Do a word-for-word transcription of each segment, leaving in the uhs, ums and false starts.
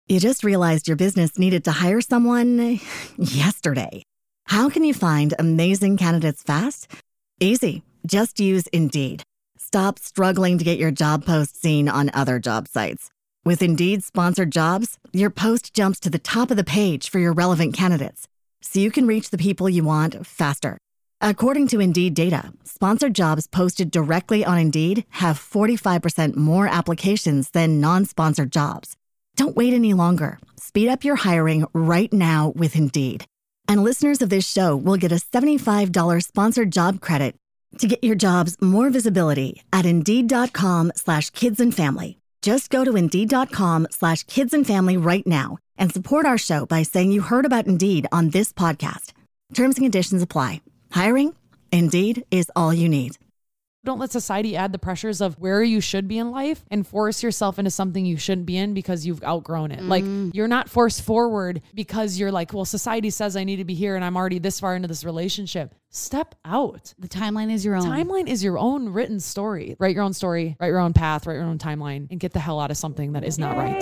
You just realized your business needed to hire someone yesterday. How can you find amazing candidates fast? Easy. Just use Indeed. Stop struggling to get your job post seen on other job sites. With Indeed sponsored jobs, your post jumps to the top of the page for your relevant candidates, so you can reach the people you want faster. According to Indeed data, sponsored jobs posted directly on Indeed have forty-five percent more applications than non-sponsored jobs. Don't wait any longer. Speed up your hiring right now with Indeed. And listeners of this show will get a seventy-five dollars sponsored job credit to get your jobs more visibility at Indeed.com slash kids and family. Just go to Indeed.com slash kids and family right now and support our show by saying you heard about Indeed on this podcast. Terms and conditions apply. Hiring? Indeed is all you need. Don't let society add the pressures of where you should be in life and force yourself into something you shouldn't be in because you've outgrown it. Mm. Like, you're not forced forward because you're like, well, society says I need to be here and I'm already this far into this relationship. Step out. The timeline is your own. Timeline is your own written story. Write your own story, write your own path, write your own timeline, and get the hell out of something that is not right.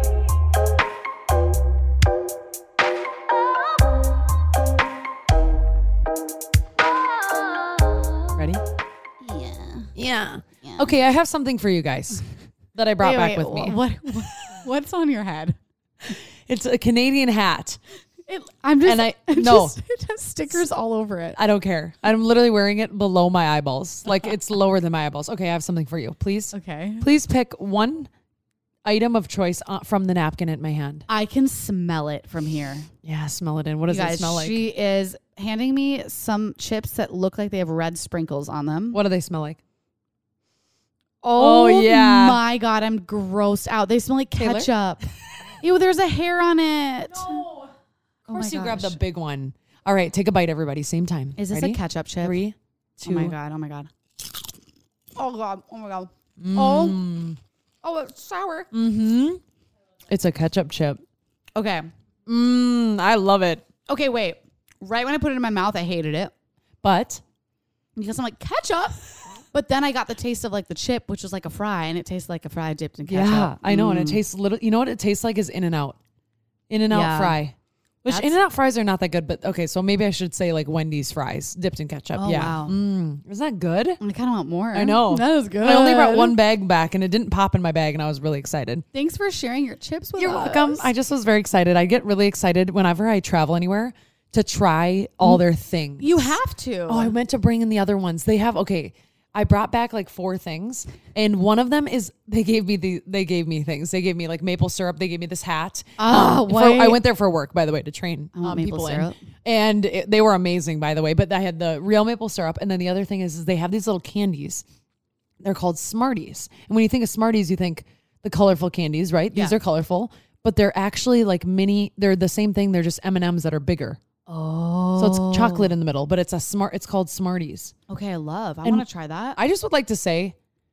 Ready? Yeah. yeah. Okay, I have something for you guys that I brought wait, back wait, with me. What, what what's on your head? It's a Canadian hat. It, I'm just and I I'm no just, it has stickers all over it. I don't care. I'm literally wearing it below my eyeballs. Like, it's lower than my eyeballs. Okay, I have something for you. Please. Okay. Please pick one item of choice uh, from the napkin in my hand. I can smell it from here. Yeah, smell it in. What does you guys, it smell like? She is handing me some chips that look like they have red sprinkles on them. What do they smell like? Oh, oh yeah. my God, I'm grossed out. They smell like ketchup. Ew, there's a hair on it. No. Of course oh you gosh. grab the big one. All right, take a bite, everybody. Same time. Is this Ready? a ketchup chip? Three, two. Oh my God, oh my God. Oh God, oh my God. Mm. Oh, oh, it's sour. Mm-hmm. It's a ketchup chip. Okay. Mmm, I love it. Okay, wait. Right when I put it in my mouth, I hated it. But? Because I'm like, ketchup? But then I got the taste of like the chip, which was like a fry, and it tastes like a fry dipped in ketchup. Yeah, I know. Mm. And it tastes little, you know what it tastes like is In-N-Out. In-N-Out Yeah. fry. Which That's- In-N-Out fries are not that good, but okay, so maybe I should say like Wendy's fries dipped in ketchup. Oh, yeah. wow. Mm, is that good? I kind of want more. I know. That is good. I only brought one bag back and it didn't pop in my bag and I was really excited. Thanks for sharing your chips with You're us. welcome. I just was very excited. I get really excited whenever I travel anywhere to try all their things. You have to. Oh, I meant to bring in the other ones. They have, okay, I brought back like four things, and one of them is they gave me the they gave me things. They gave me like maple syrup. They gave me this hat. Oh, um, for, wait. I went there for work, by the way, to train I want um, maple people syrup. in, and it, they were amazing, by the way. But I had the real maple syrup, and then the other thing is, is they have these little candies. They're called Smarties, and when you think of Smarties, you think the colorful candies, right? These Yeah. are colorful, but they're actually like mini. They're the same thing. They're just M and M's that are bigger. Oh. So it's chocolate in the middle, but it's a smart. It's called Smarties. Okay, I love. I And want to try that. I just would like to say,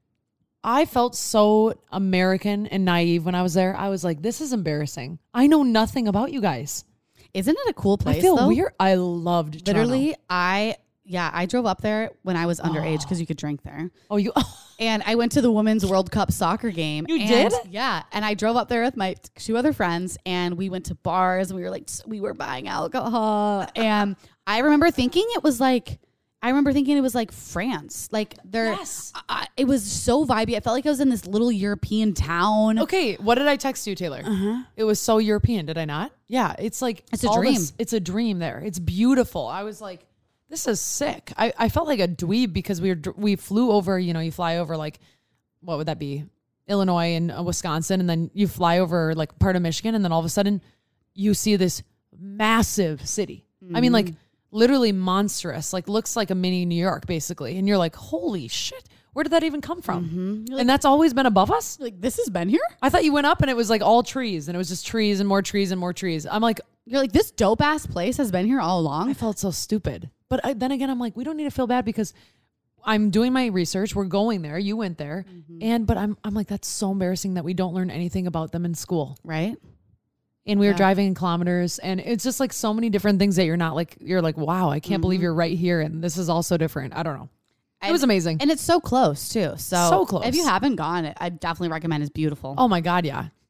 I felt so American and naive when I was there. I was like, this is embarrassing. I know nothing about you guys. Isn't it a cool place? I feel though? weird. I loved Literally, Toronto. I yeah, I drove up there when I was underage because you could drink there. Oh, you. And I went to the Women's World Cup soccer game. You and, did? Yeah. And I drove up there with my two other friends and we went to bars and we were like, we were buying alcohol. And I remember thinking it was like, I remember thinking it was like France. Like there, Yes. I, it was so vibey. I felt like I was in this little European town. Okay, what did I text you, Taylor? Uh-huh. It was so European, did I not? Yeah, it's like It's a all dream. this- it's a dream there. It's beautiful. I was like, this is sick. I, I felt like a dweeb because we were we flew over. You know, you fly over like, what would that be? Illinois and uh, Wisconsin, and then you fly over like part of Michigan, and then all of a sudden you see this massive city. Mm-hmm. I mean, like literally monstrous. Like looks like a mini New York, basically. And you're like, holy shit. Where did that even come from? Mm-hmm. Like, and that's always been above us? like, this has been here? I thought you went up and it was like all trees and it was just trees and more trees and more trees. I'm like, You're like, this dope ass place has been here all along. I felt so stupid. But I, then again, I'm like, we don't need to feel bad because I'm doing my research. We're going there. You went there. Mm-hmm. And, but I'm, I'm like, that's so embarrassing that we don't learn anything about them in school. Right? And we were Yeah. driving in kilometers and it's just like so many different things that you're not like, you're like, wow, I can't Mm-hmm. believe you're right here. And this is all so different. I don't know. It And- was amazing. And it's so close too. So, So close. if you haven't gone, I definitely recommend. It's beautiful. Oh my God. Yeah.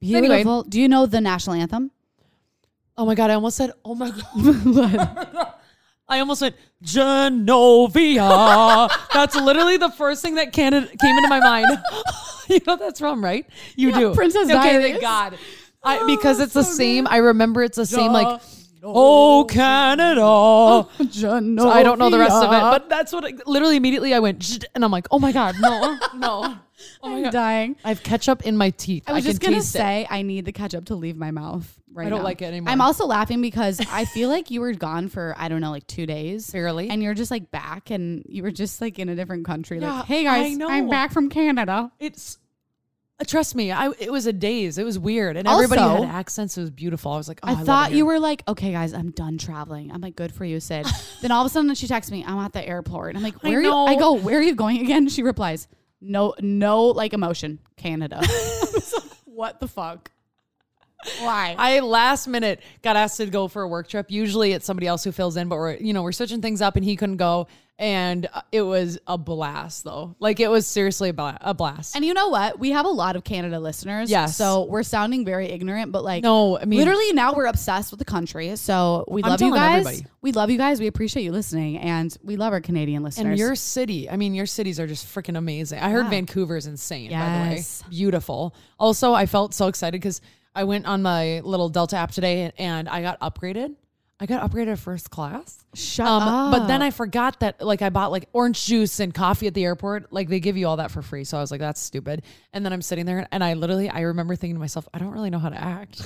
Beautiful. Anyway. Do you know the national anthem? Oh my God, I almost said, oh my God. I almost went, Genovia. That's literally the first thing that Canada came into my mind. You know that's from, right? You Yeah, do. Princess Okay, Diaries. thank God. I, because Oh, it's the so same. good. I remember it's the same like, oh, Canada. Genovia. So I don't know the rest of it, but that's what, I, literally immediately I went, "Zht," and I'm like, oh my God, no, no. Oh my I'm God. dying. I have ketchup in my teeth. I was can just gonna taste it. say I need the ketchup to leave my mouth right I don't now. like it anymore. I'm also laughing because I feel like you were gone for I don't know like two days, Barely. and you're just like back, and you were just like in a different country. Yeah, like, hey I guys, know. I'm back from Canada. It's uh, trust me, I it was a daze. It was weird, and everybody Also, had accents. It was beautiful. I was like, oh, I, I, love thought it you here. were like, okay, guys, I'm done traveling. I'm like, good for you, Sid. Then all of a sudden she texts me, I'm at the airport. And I'm like, I where are you? know. I go, where are you going again? She replies, no, no, like emotion, Canada. I was like, what the fuck? Why? I last minute got asked to go for a work trip. Usually it's somebody else who fills in, but we're you know we're switching things up, and he couldn't go, and uh, it was a blast though. Like it was seriously a bla- a blast. And you know what? We have a lot of Canada listeners. Yes. So we're sounding very ignorant, but like, No, I mean- literally now we're obsessed with the country. So we I'm love you telling guys. everybody. We love you guys. We appreciate you listening, and we love our Canadian listeners. And your city, I mean, your cities are just freaking amazing. I heard Yeah. Vancouver's insane, by the way. Yes. Beautiful. Also, I felt so excited because I went on my little Delta app today and I got upgraded. I got upgraded first class. Shut Um, up. But then I forgot that, like, I bought like orange juice and coffee at the airport. Like, they give you all that for free. So I was like, that's stupid. And then I'm sitting there and I literally, I remember thinking to myself, I don't really know how to act.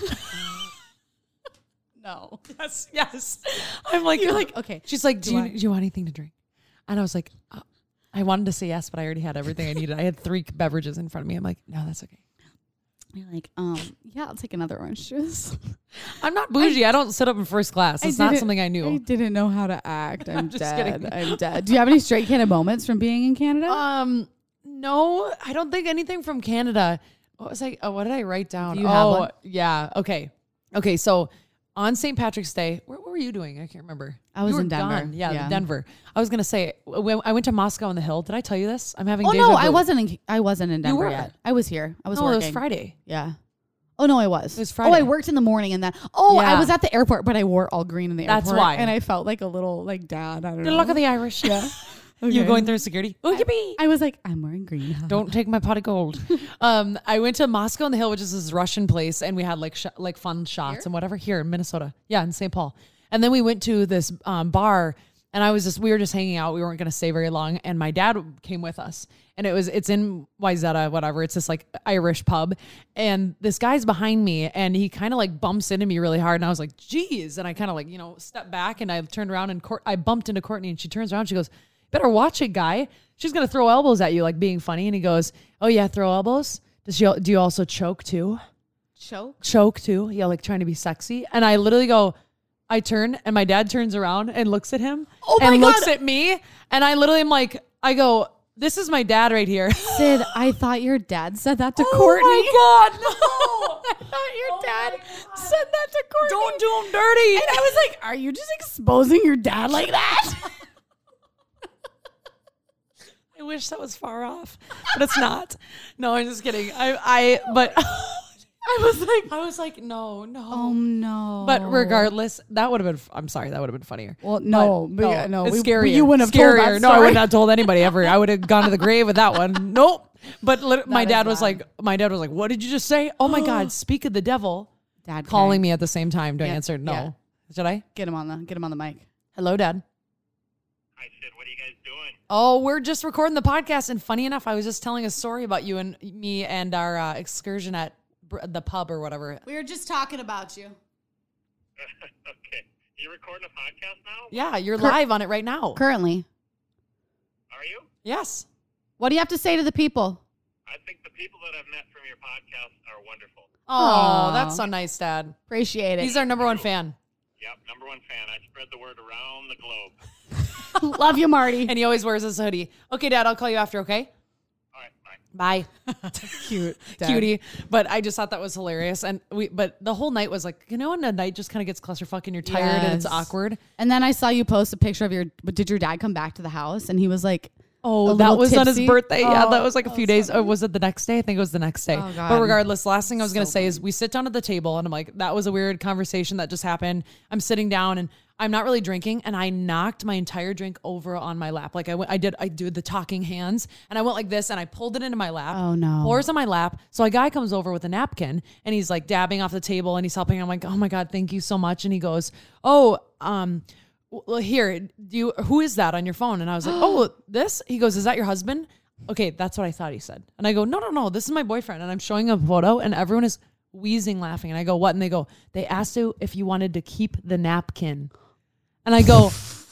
no. Yes, yes. I'm like, You're like, okay. She's like, do, do you, I- do you want anything to drink? And I was like, uh, I wanted to say yes, but I already had everything I needed. I had three beverages in front of me. I'm like, no, that's okay. You're like, um, yeah, I'll take another orange juice. I'm not bougie. I, don't sit up in first class. It's not something I knew. I didn't know how to act. I'm, just dead. kidding. I'm dead. Do you have any straight Canada moments from being in Canada? Um, no, I don't think anything from Canada. What was I? Oh, what did I write down? Do you oh, have one? yeah. Okay. Okay. So on Saint Patrick's Day, where, what were you doing? I can't remember. I was You were in Denver. gone. Yeah, Yeah. Denver. I was gonna say when I went to Moscow on the Hill. Did I tell you this? I'm having. oh deja no, vu. I wasn't in. I wasn't in Denver were. yet. I was here. I was No, working. it was Friday. Yeah. Oh no, I was. It was Oh, I Friday. worked in the morning and then. Oh, I Yeah. was at the airport, but I wore all green in the That's airport. why. And I felt like a little like dad. I don't Good know. luck with the Irish. Yeah. You Okay. going through security? Oh, yippee! I was like, I'm wearing green. Don't take my pot of gold. um, I went to Moscow on the Hill, which is this Russian place, and we had like sh- like fun shots Here? and whatever here in Minnesota. Yeah, in Saint Paul. And then we went to this um, bar, and I was just we were just hanging out. We weren't going to stay very long, and my dad came with us. And it was it's in Wayzata, whatever. It's this like Irish pub, and this guy's behind me, and he kind of like bumps into me really hard, and I was like, "Geez!" And I kind of like you know stepped back, and I turned around, and Court- I bumped into Courtney, and she turns around, she goes, "Better watch it, guy. She's gonna throw elbows at you, like being funny." And he goes, "Oh yeah, throw elbows. Does she? Do you also choke too? Choke. Choke too? Yeah, like trying to be sexy." And I literally go, I turn, and my dad turns around and looks at him, Oh my and God. looks at me, and I literally am like, I go, "This is my dad right here." Sid, I thought your dad said that to Oh Courtney. my God, no! I thought your Oh dad my God. said that to Courtney. Don't do him dirty. And I was like, are you just exposing your dad like that? I wish that was far off, but it's not. No, I'm just kidding. I, I, but I was like, I was like, no, no. Oh no. But regardless, that would have been. I'm sorry, that would have been funnier. Well, no, But but yeah, no, it's we- scarier. you wouldn't have scarier. told that No, I story. would not have told anybody ever. I would have gone to the grave with that one. Nope. But lit- my is dad was bad. like, my dad was like, "What did you just say?" Oh my God! Speak of the devil, Dad calling K. me at the same time. Do I Yeah, answer? No. yeah. Should I? Get him on the get him on the mic. Hello, Dad. I said, what are you guys doing? Oh, we're just recording the podcast, and funny enough, I was just telling a story about you and me and our uh, excursion at br- the pub or whatever. We were just talking about you. Okay. You recording a podcast now? Yeah, you're Cur- live on it right now. Currently. Are you? Yes. What do you have to say to the people? I think the people that I've met from your podcast are wonderful. Oh, Aw. that's so nice, Dad. Appreciate it. He's our number one fan. Yep, number one fan. I spread the word around the globe. Love you, Marty. And he always wears his hoodie. Okay, Dad, I'll call you after, okay? All right, bye. Bye. Cute. Dad. Cutie. But I just thought that was hilarious. And we but the whole night was like, you know when a night just kind of gets clusterfuck and you're tired and it's Yes. awkward? And then I saw you post a picture of your. But did your dad come back to the house? And he was like, Oh, a that little was on his tipsy. birthday. Yeah, Oh, that was like a that few was days. so Or good. was it the next day? I think it was the next day. Oh, God. But regardless, last thing I was going to So say is we sit down at the table and I'm like, that was a weird conversation that just happened. I'm sitting down and I'm not really drinking and I knocked my entire drink over on my lap. Like I went, I did, I did the talking hands and I went like this and I pulled it into my lap. Oh, no. Pours on my lap. So a guy comes over with a napkin and he's like dabbing off the table and he's helping. I'm like, oh my God, thank you so much. And he goes, oh, um, well, here, do you, who is that on your phone? And I was like, oh, this? He goes, is that your husband? Okay, that's what I thought he said. And I go, no, no, no, this is my boyfriend. And I'm showing a photo and everyone is wheezing laughing. And I go, what? And they go, they asked you if you wanted to keep the napkin. And I go,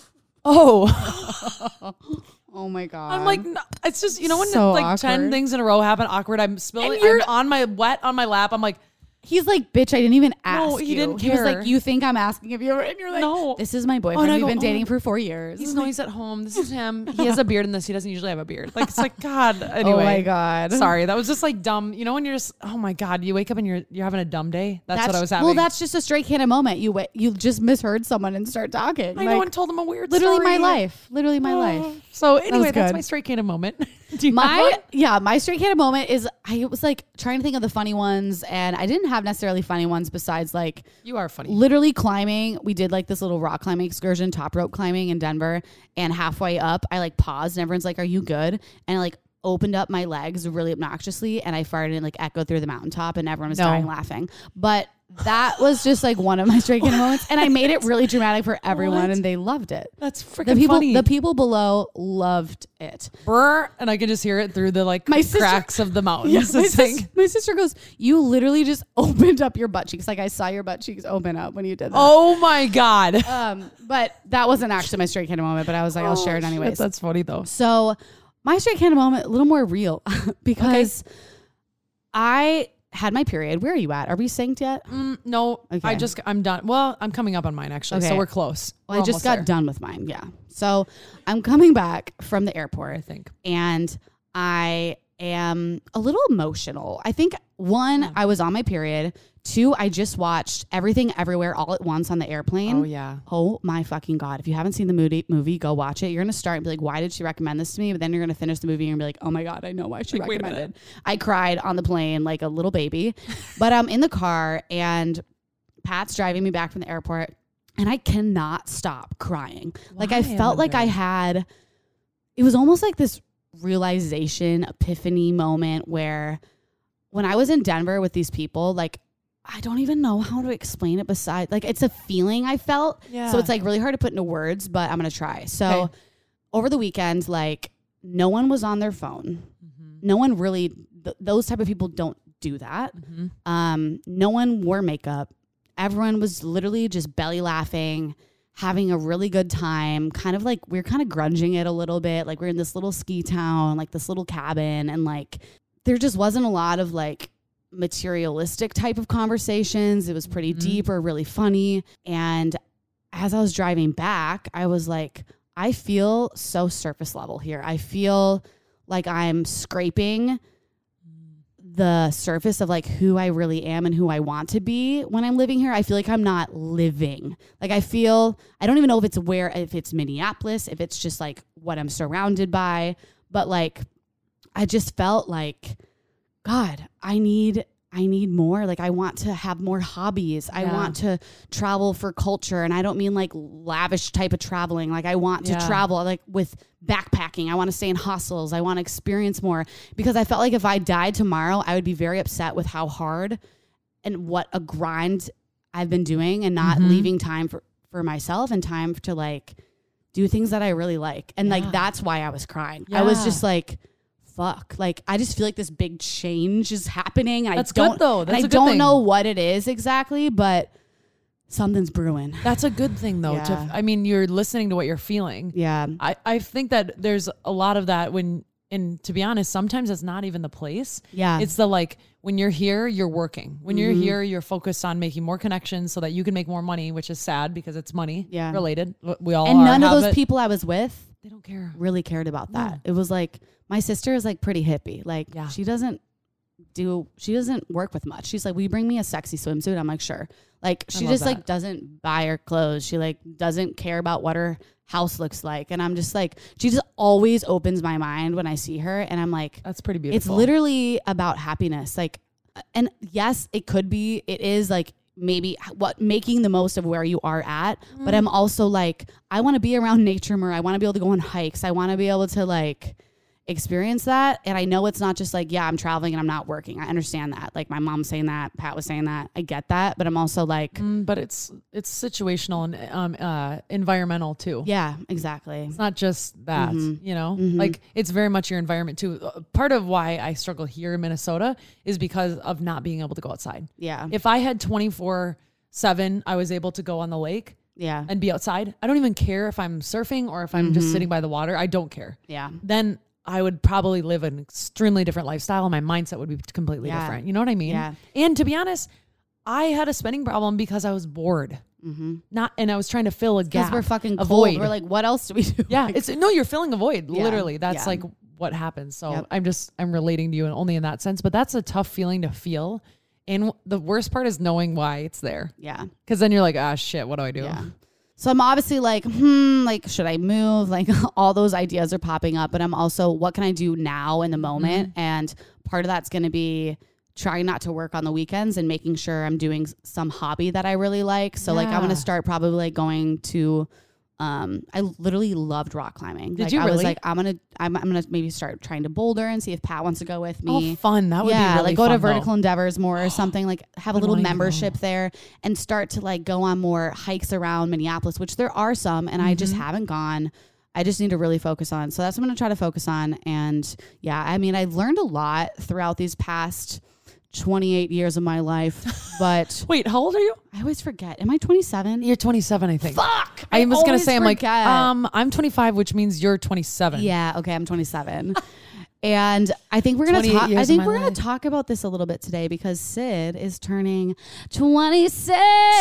oh. Oh my God. I'm like, no, it's just, you know, when So like ten awkward. things in a row happen, awkward, I'm spilling, And you're- I'm on my wet on my lap. I'm like, He's like, bitch, I didn't even ask. No, he you. didn't He was care. like, you think I'm asking if you're, and you're like, No. this is my Oh, boyfriend. and I We've go, been dating oh. for four years. he's no, he's at home. This is him. He has a beard in this. He doesn't usually have a beard. Like, it's like, God, anyway. Oh my God. Sorry. That was just like dumb. You know, when you're just, oh my God, you wake up and you're, you're having a dumb day. That's, what I was having. Well, that's just a straight cannon moment. You wa- you just misheard someone and start talking. I Like, know, and told him a weird literally story. my life. Literally my Oh. life. So anyway, was that's good. my straight cannon moment. Do you have My one? yeah, my straight cannon moment is I was like trying to think of the funny ones, and I didn't have necessarily funny ones besides like You are funny. literally climbing. We did like this little rock climbing excursion, top rope climbing in Denver, and halfway up, I like paused, and everyone's like, "Are you good?" And I like opened up my legs really obnoxiously, and I farted and like echoed through the mountaintop, and everyone was No. dying laughing. But that was just like one of my straight cannon moments, and I made it really dramatic for everyone, What? and they loved it. That's freaking The people, funny. the people below loved it. Brr, and I can just hear it through the like My sister- cracks of the mountains. Yeah, It's my, like- sis- my sister goes, you literally just opened up your butt cheeks. Like I saw your butt cheeks open up when you did that. oh my God. Um, but that wasn't actually my straight cannon moment, but I was like, I'll share it Oh, anyways. shit, that's funny though. So my straight cannon moment, a little more real because I had my period. Where are you at? Are we synced yet? Mm, no, I Okay. just, I'm done. Well, I'm coming up on mine actually. So Okay. we're close. Well, We're I just almost got there, done with mine. Yeah. So I'm coming back from the airport I think. and I am a little emotional. I think one, Yeah. I was on my period. Two, I just watched Everything Everywhere All at Once on the airplane. Oh yeah. Oh my fucking God. If you haven't seen the movie, movie, go watch it. You're going to start and be like, why did she recommend this to me? But then you're going to finish the movie and be like, oh my God, I know why she Like, wait a recommended. I cried on the plane like a little baby. But I'm in the car and Pat's driving me back from the airport and I cannot stop crying. Like I Why, felt like I Amanda? had, it was almost like this realization, epiphany moment where when I was in Denver with these people, like, I don't even know how to explain it besides like it's a feeling I felt. Yeah. So it's like really hard to put into words, but I'm going to try. So Okay. over the weekend, like no one was on their phone. Mhm. No one really, th- those type of people don't do that. Mhm. Um, no one wore makeup. Everyone was literally just belly laughing, having a really good time. Kind of like we we're kind of grunging it a little bit. Like we're in this little ski town, like this little cabin. And like there just wasn't a lot of like materialistic type of conversations. It was pretty Mhm. deep or really funny. And as I was driving back, I was like, I feel so surface level here. I feel like I'm scraping the surface of like who I really am and who I want to be when I'm living here. I feel like I'm not living. Like I feel, I don't even know if it's where, if it's Minneapolis, if it's just like what I'm surrounded by, but like, I just felt like, God, I need, I need more. Like I want to have more hobbies. I Yeah. want to travel for culture. And I don't mean like lavish type of traveling. Like I want Yeah. to travel like with backpacking. I want to stay in hostels. I want to experience more because I felt like if I died tomorrow, I would be very upset with how hard and what a grind I've been doing and not Mhm. leaving time for, for myself and time to like do things that I really like. And Yeah. like, that's why I was crying. I was Yeah. just like, fuck. Like, I just feel like this big change is happening. And That's I don't, good though. and That's I a good don't thing. know what it is exactly, but something's brewing. That's a good thing though. Yeah. To, I mean, you're listening to what you're feeling. Yeah. I, I think that there's a lot of that when, and to be honest, sometimes it's not even the place. Yeah. It's the like, when you're here, you're working. When you're Mhm. here, you're focused on making more connections so that you can make more money, which is sad because it's money Yeah. related. We all and are, none of have those it. people I was with They don't care. really cared about that. No. It was like, my sister is like pretty hippie. Like Yeah. she doesn't do, she doesn't work with much. She's like, will you bring me a sexy swimsuit? I'm like, sure. Like, she love just that. like doesn't buy her clothes. She like doesn't care about what her house looks like. And I'm just like, she just always opens my mind when I see her. And I'm like, That's pretty beautiful. it's literally about happiness. Like, and yes, it could be, it is like maybe what making the most of where you are at. Mm. But I'm also like, I want to be around nature more. I want to be able to go on hikes. I want to be able to like experience that. And I know it's not just like, yeah, I'm traveling and I'm not working. I understand that. Like my mom's saying that, Pat was saying that. I get that. But I'm also like, mm, but it's, it's situational and um, uh, environmental too. yeah, exactly. It's not just that, Mm-hmm. you know, Mm-hmm. like it's very much your environment too. Uh, Part of why I struggle here in Minnesota is because of not being able to go outside. Yeah. If I had twenty-four seven, I was able to go on the lake Yeah. and be outside. I don't even care if I'm surfing or if I'm just sitting by the water. I don't care. Yeah. Then I would probably live an extremely different lifestyle and my mindset would be completely Yeah. different. You know what I mean? Yeah. And to be honest, I had a spending problem because I was bored. Mm-hmm. Not, and I was trying to fill a Because gap. we're fucking a cold. void. We're like, what else do we do? Yeah, Like, it's no, you're filling a void. Yeah, Literally, that's yeah. like what happens. So Yep. I'm just I'm relating to you and only in that sense. But that's a tough feeling to feel. And the worst part is knowing why it's there. yeah. Because then you're like, ah, shit, what do I do? Yeah. So I'm obviously like, hmm, like, should I move? Like all those ideas are popping up, but I'm also, what can I do now in the moment? Mm-hmm. And part of that's going to be trying not to work on the weekends and making sure I'm doing s- some hobby that I really like. So like, I'm going Yeah. to start probably like going to, um, I literally loved rock climbing. Did like, you I was really? like, I'm going to, I'm, I'm going to maybe start trying to boulder and see if Pat wants to go with me. Oh, fun. That would yeah, be really like go to fun, though. Vertical Endeavors more or something, like have a I'd little wanna go. membership there and start to like go on more hikes around Minneapolis, which there are some, and I just Mm-hmm. haven't gone. I just need to really focus on. So that's what I'm going to try to focus on. And yeah, I mean, I've learned a lot throughout these past twenty-eight years of my life, but Wait, how old are you? I always forget. Am I twenty-seven? You're twenty-seven, I think. Fuck! I was gonna always say, I'm like, forget. um, I'm twenty-five, which means you're twenty-seven. Yeah, okay, I'm twenty-seven. And I think we're gonna twenty-eight talk. years I of think my we're gonna life. talk about this a little bit today because Sid is turning twenty-six.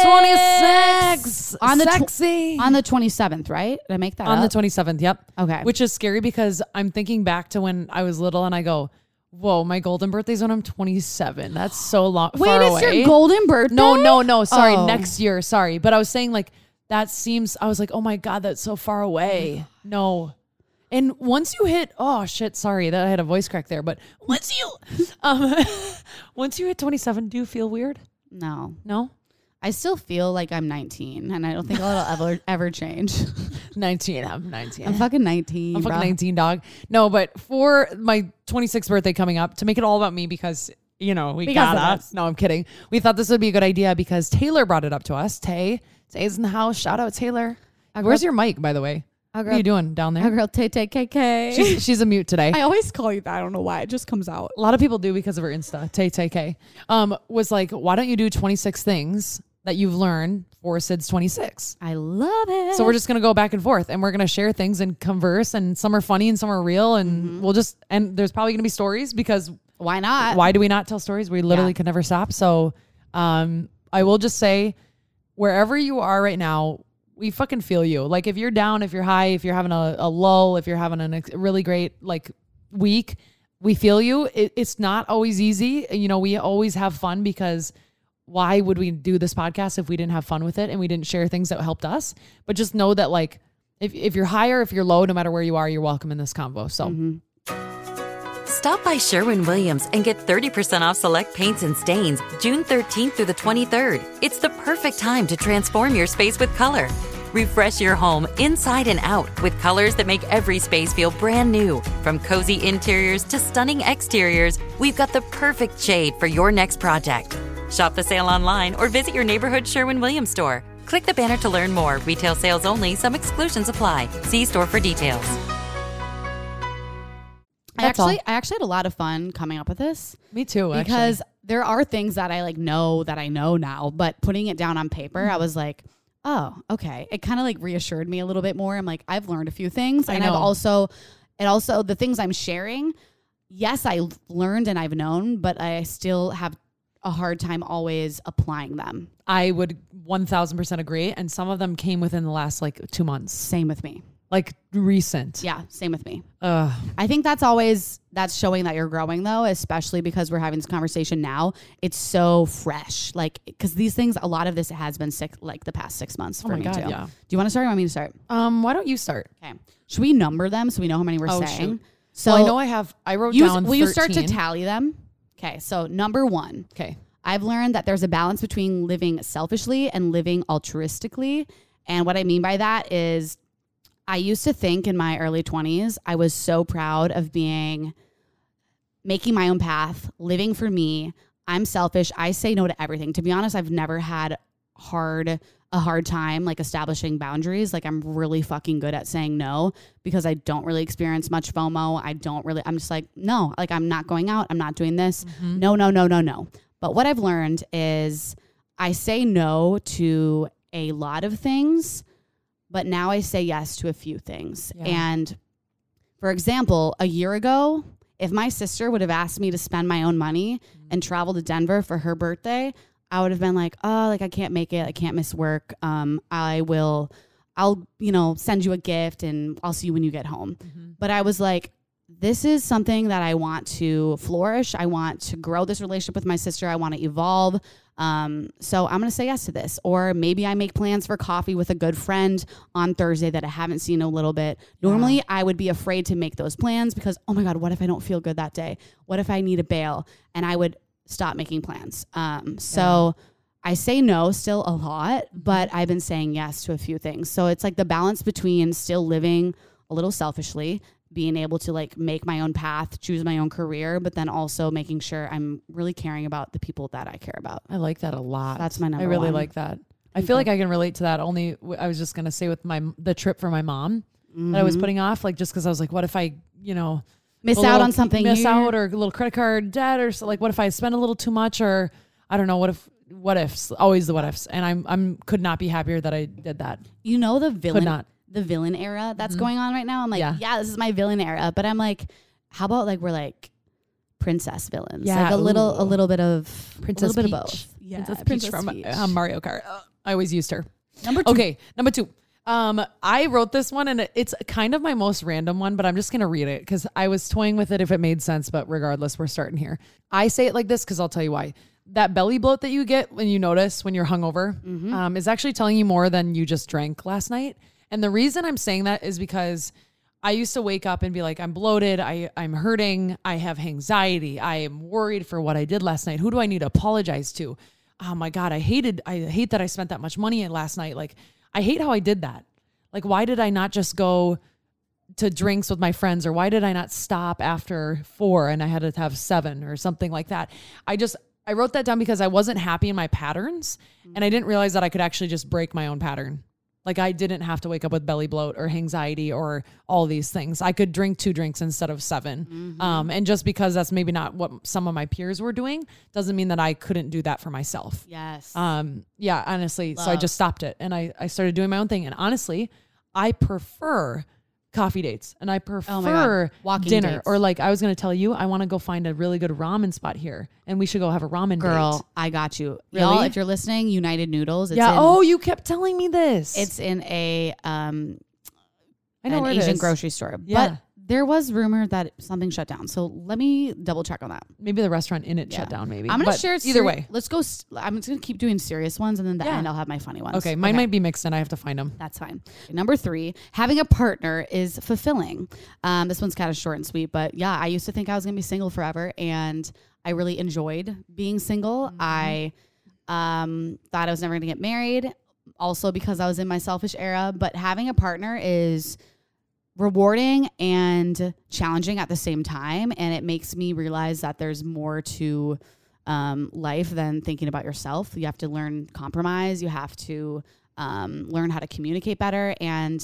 twenty-six on the tw- sexy on the twenty-seventh, right? Did I make that on up? the twenty-seventh. Yep. Okay. Which is scary because I'm thinking back to when I was little and I go, whoa, my golden birthday's when I'm twenty-seven. That's so long. Wait, far it's away. your golden birthday? No, no, no. Sorry, Oh. next year. Sorry, but I was saying like that seems. I was like, oh my god, that's so far away. No, and once you hit, oh shit, sorry that I had a voice crack there. But once you, um, once you hit twenty-seven, do you feel weird? No. No, I still feel like I'm nineteen, and I don't think it'll ever ever change. nineteen. I'm nineteen. I'm fucking nineteen. I'm fucking bro. nineteen, dog. No, but for my twenty-sixth birthday coming up, to make it all about me because, you know, we Because of gotta. us. No, I'm kidding. We thought this would be a good idea because Taylor brought it up to us. Tay. Tay's in the house. Shout out, Taylor. Our Where's girl- your mic, by the way? our What girl- are you doing down Our there? girl Tay Tay K K. She's, she's a mute today. I always call you that. I don't know why. It just comes out. A lot of people do because of her Insta. Tay Tay K. Um, was like, why don't you do twenty-six things that you've learned for Sid's twenty-six? I love it. So we're just going to go back and forth and we're going to share things and converse, and some are funny and some are real. And Mm-hmm. we'll just, and there's probably going to be stories because why not? why do we not tell stories? We literally Yeah. can never stop. So um, I will just say, wherever you are right now, we fucking feel you. Like if you're down, if you're high, if you're having a, a lull, if you're having a ex- really great like week, we feel you. It, it's not always easy. You know, we always have fun because why would we do this podcast if we didn't have fun with it and we didn't share things that helped us? But just know that like, if, if you're high or if you're low, no matter where you are, you're welcome in this convo. So Stop by Sherwin-Williams and get thirty percent off select paints and stains June thirteenth through the twenty-third. It's the perfect time to transform your space with color. Refresh your home inside and out with colors that make every space feel brand new. From cozy interiors to stunning exteriors, we've got the perfect shade for your next project. Shop the sale online or visit your neighborhood Sherwin-Williams store. Click the banner to learn more. Retail sales only. Some exclusions apply. See store for details. I That's actually, all. I actually had a lot of fun coming up with this me too, actually. because there are things that I like know that I know now, but putting it down on paper, I was like, oh, okay. It kind of like reassured me a little bit more. I'm like, I've learned a few things, I and I've know. also, and also the things I'm sharing. Yes, I learned and I've known, but I still have a hard time always applying them. I would one thousand percent agree. And some of them came within the last like two months. Same with me. Like recent. Yeah, same with me. Ugh. I think that's always, that's showing that you're growing though, especially because we're having this conversation now. It's so fresh. Like, because these things, a lot of this has been sick, like the past six months for Oh my me God, too. yeah. Do you want to start or want me to start? Um, why don't you start? Okay. Should we number them so we know how many we're Oh, saying? shoot. So Well, I know I have, I wrote you, down will you start to thirteen. tally them? Okay. So number one, Okay. I've learned that there's a balance between living selfishly and living altruistically. And what I mean by that is I used to think in my early twenties, I was so proud of being, making my own path, living for me. I'm selfish. I say no to everything. To be honest, I've never had hard, a hard time like establishing boundaries. Like I'm really fucking good at saying no because I don't really experience much FOMO. I don't really, I'm just like, no, like I'm not going out. I'm not doing this. Mm-hmm. No, no, no, no, no. But what I've learned is I say no to a lot of things, but now I say yes to a few things. Yeah. And for example, a year ago, if my sister would have asked me to spend my own money mm-hmm. and travel to Denver for her birthday, I would have been like, oh, like I can't make it. I can't miss work. Um, I will, I'll, you know, send you a gift and I'll see you when you get home. Mm-hmm. But I was like, this is something that I want to flourish. I want to grow this relationship with my sister. I want to evolve. Um, so I'm going to say yes to this. Or maybe I make plans for coffee with a good friend on Thursday that I haven't seen in a little bit. Normally, yeah. I would be afraid to make those plans because, oh my God, what if I don't feel good that day? What if I need a bail? And I would stop making plans. Um, so yeah. I say no still a lot, but I've been saying yes to a few things. So it's like the balance between still living a little selfishly, being able to like make my own path, choose my own career, but then also making sure I'm really caring about the people that I care about. I like that a lot. So that's my number I really one. like that. I feel like I can relate to that. Only I was just going to say with my, the trip for my mom mm-hmm. that I was putting off, like, just cause I was like, what if I, you know, miss little, out on something, miss here. out or a little credit card debt or so, like, what if I spend a little too much or I don't know, what if, what ifs, always the what ifs. And I'm, I'm could not be happier that I did that. You know, the villain, could not. the villain era that's mm-hmm. going on right now. I'm like, yeah. yeah, this is my villain era. But I'm like, how about like, we're like princess villains? Yeah. Like a little, Ooh. a little bit of Princess a little Peach. bit of both. Yeah. Princess, Princess Peach from Peach. Uh, Mario Kart. Uh, I always used her. Number two. Okay. Number two. Um, I wrote this one and it's kind of my most random one, but I'm just going to read it because I was toying with it if it made sense, but regardless, we're starting here. I say it like this because I'll tell you why. That belly bloat that you get when you notice when you're hungover mm-hmm. um, is actually telling you more than you just drank last night. And the reason I'm saying that is because I used to wake up and be like, I'm bloated. I, I'm hurting. I have anxiety. I am worried for what I did last night. Who do I need to apologize to? Oh my God. I hated, I hate that I spent that much money last night. Like, I hate how I did that. Like, why did I not just go to drinks with my friends, or why did I not stop after four and I had to have seven or something like that? I just, I wrote that down because I wasn't happy in my patterns and I didn't realize that I could actually just break my own pattern. Like, I didn't have to wake up with belly bloat or anxiety or all these things. I could drink two drinks instead of seven. Mm-hmm. Um, and just because that's maybe not what some of my peers were doing doesn't mean that I couldn't do that for myself. Yes. Um, yeah, honestly. Love. So I just stopped it and I, I started doing my own thing. And honestly, I prefer coffee dates and I prefer oh Walking dinner dates. Or like I was going to tell you, I want to go find a really good ramen spot here and we should go have a ramen Girl, date. I got you. Really? Y'all, if you're listening, United Noodles. It's yeah. in, Oh, you kept telling me this. It's in a um, I know an where it Asian is. grocery store. Yeah. But there was rumor that something shut down. So let me double check on that. Maybe the restaurant in it Yeah. shut down maybe. I'm going to But share either seri- way. Let's go. s- I'm just going to keep doing serious ones and then the Yeah. end I'll have my funny ones. Okay. Mine might be mixed and I have to find them. That's fine. Number three, having a partner is fulfilling. Um, this one's kind of short and sweet, but yeah, I used to think I was going to be single forever and I really enjoyed being single. Mm-hmm. I um, thought I was never going to get married, also because I was in my selfish era, but having a partner is rewarding and challenging at the same time. And it makes me realize that there's more to um, life than thinking about yourself. You have to learn compromise. You have to um, learn how to communicate better. And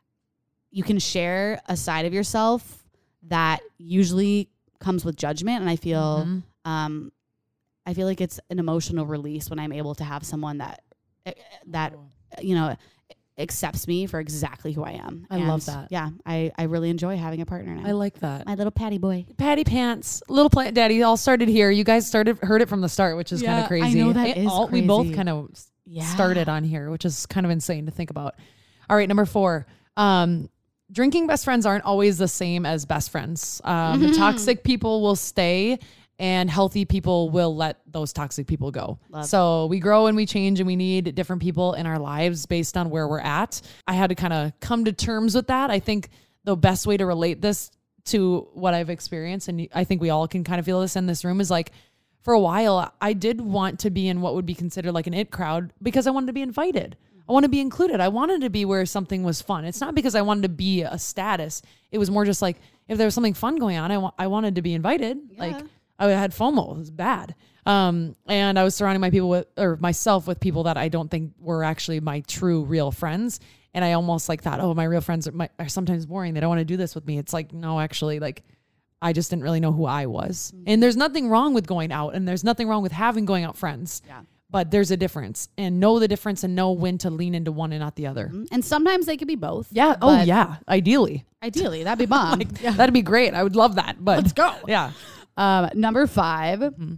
you can share a side of yourself that usually comes with judgment. And I feel, Mm-hmm. um, I feel like it's an emotional release when I'm able to have someone that, that, you know, accepts me for exactly who I am. I And love that. Yeah. I, I really enjoy having a partner now. I like that. My little patty boy. Patty Pants, Little Plant Daddy all started here. You guys started heard it from the start, which is Yeah, kind of crazy. I know that It is all- We both crazy. kind of Yeah. started on here, which is kind of insane to think about. All right, number four. Um, drinking best friends aren't always the same as best friends. Um, mm-hmm. Toxic people will stay and healthy people will let those toxic people go. Love. So we grow and we change and we need different people in our lives based on where we're at. I had to kind of come to terms with that. I think the best way to relate this to what I've experienced, and I think we all can kind of feel this in this room, is like, for a while, I did want to be in what would be considered like an it crowd because I wanted to be invited. I want to be included. I wanted to be where something was fun. It's not because I wanted to be a status. It was more just like, if there was something fun going on, I, wa- I wanted to be invited. Yeah. Like, I had FOMO. It was bad. Um, and I was surrounding my people with, or myself with people that I don't think were actually my true real friends. And I almost like thought, oh, my real friends are, my, are sometimes boring. They don't want to do this with me. It's like, no, actually, like, I just didn't really know who I was. Mm-hmm. And there's nothing wrong with going out, and there's nothing wrong with having going out friends. Yeah. But there's a difference, and know the difference and know when to lean into one and not the other. Mm-hmm. And sometimes they could be both. Yeah. Oh yeah. Ideally. Ideally. That'd be bomb. like, yeah. That'd be great. I would love that. But let's go. Yeah. Um, number five. Mm-hmm.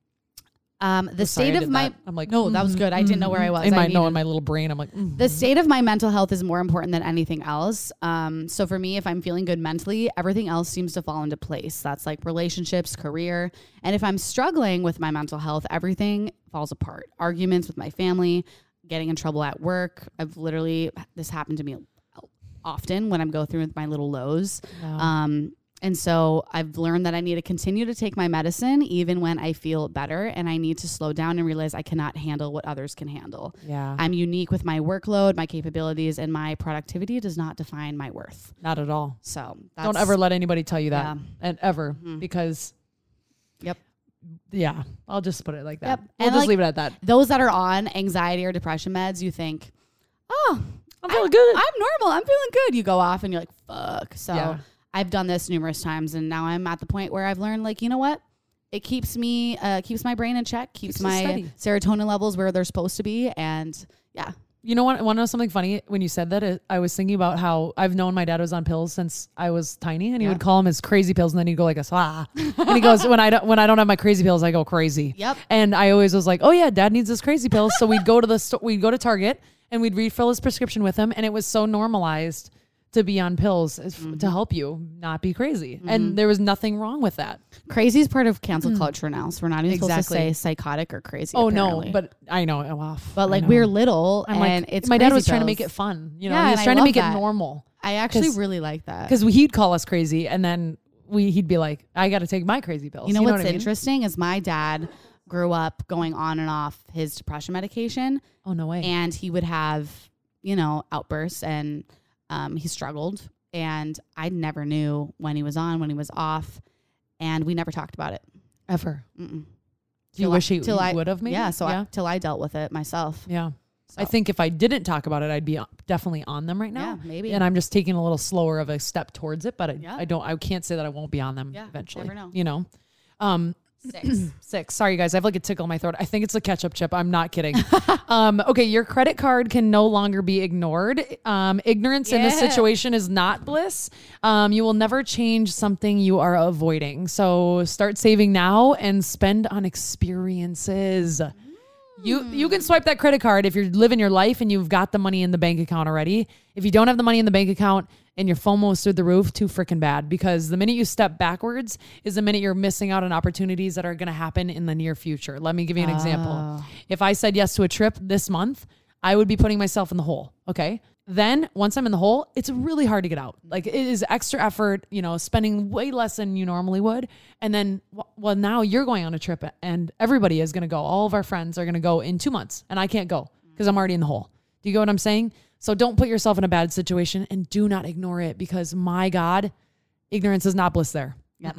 Um, the Sorry, state of my, that. I'm like, no, mm-hmm, that was good. I didn't know where I was. In I my, needed, no, in my little brain, I'm like, mm-hmm. the state of my mental health is more important than anything else. Um, so for me, if I'm feeling good mentally, everything else seems to fall into place. That's like relationships, career. And if I'm struggling with my mental health, everything falls apart. Arguments with my family, getting in trouble at work. I've literally, this happened to me often when I'm going through my little lows. Wow. Um, And so I've learned that I need to continue to take my medicine even when I feel better, and I need to slow down and realize I cannot handle what others can handle. Yeah. I'm unique with my workload, my capabilities, and my productivity does not define my worth. Not at all. So that's, don't ever let anybody tell you that. Yeah. And ever. Mm-hmm. Because Yep. Yeah. I'll just put it like that. Yep. We'll and just like, leave it at that. Those that are on anxiety or depression meds, you think, oh, I'm feeling good. I'm normal. I'm feeling good. You go off and you're like, fuck. So yeah. I've done this numerous times, and now I'm at the point where I've learned, like, you know what? It keeps me, uh, keeps my brain in check, keeps, keeps my serotonin levels where they're supposed to be, and yeah. You know what? Want to know something funny? When you said that, it, I was thinking about how I've known my dad was on pills since I was tiny, and he yeah. would call them his crazy pills, and then he'd go like, ah. And he goes, when I don't, when I don't have my crazy pills, I go crazy. Yep. And I always was like, oh yeah, dad needs his crazy pills. So we'd go to the sto- we'd go to Target and we'd refill his prescription with him, and it was so normalized to be on pills mm-hmm. to help you not be crazy. Mm-hmm. And there was nothing wrong with that. Crazy is part of cancel mm. culture now. So we're not even exactly. supposed to say psychotic or crazy. Oh apparently. no, but I know. Well, but like know. we're little I'm and like, it's my dad was pills. trying to make it fun. You know, yeah, he was trying to make that. it normal. I actually really like that. Because he'd call us crazy and then we he'd be like, I got to take my crazy pills. You know, you know what's what I mean? interesting is my dad grew up going on and off his depression medication. Oh, no way. And he would have, you know, outbursts, and um, he struggled. And I never knew when he was on, when he was off, and we never talked about it. Ever. Mm-mm. Do you wish he, he would have maybe? Yeah, so yeah. I, till I dealt with it myself. Yeah. So. I think if I didn't talk about it, I'd be definitely on them right now. Yeah, maybe. And I'm just taking a little slower of a step towards it, but I, yeah. I don't, I can't say that I won't be on them yeah, eventually. Never know. You know? Um, Six. Six. Sorry, guys. I have like a tickle in my throat. I think it's a ketchup chip. I'm not kidding. um, okay. Your credit card can no longer be ignored. Um, ignorance yeah. in this situation is not bliss. Um, you will never change something you are avoiding. So start saving now and spend on experiences. Mm. You you can swipe that credit card if you're living your life and you've got the money in the bank account already. If you don't have the money in the bank account and your FOMO is through the roof, too freaking bad, because the minute you step backwards is the minute you're missing out on opportunities that are going to happen in the near future. Let me give you an oh. example. If I said yes to a trip this month, I would be putting myself in the hole. Okay. Then once I'm in the hole, it's really hard to get out. Like it is extra effort, you know, spending way less than you normally would. And then, well, now you're going on a trip and everybody is going to go. All of our friends are going to go in two months and I can't go because I'm already in the hole. Do you get what I'm saying? So don't put yourself in a bad situation and do not ignore it, because my God, ignorance is not bliss there. Yep.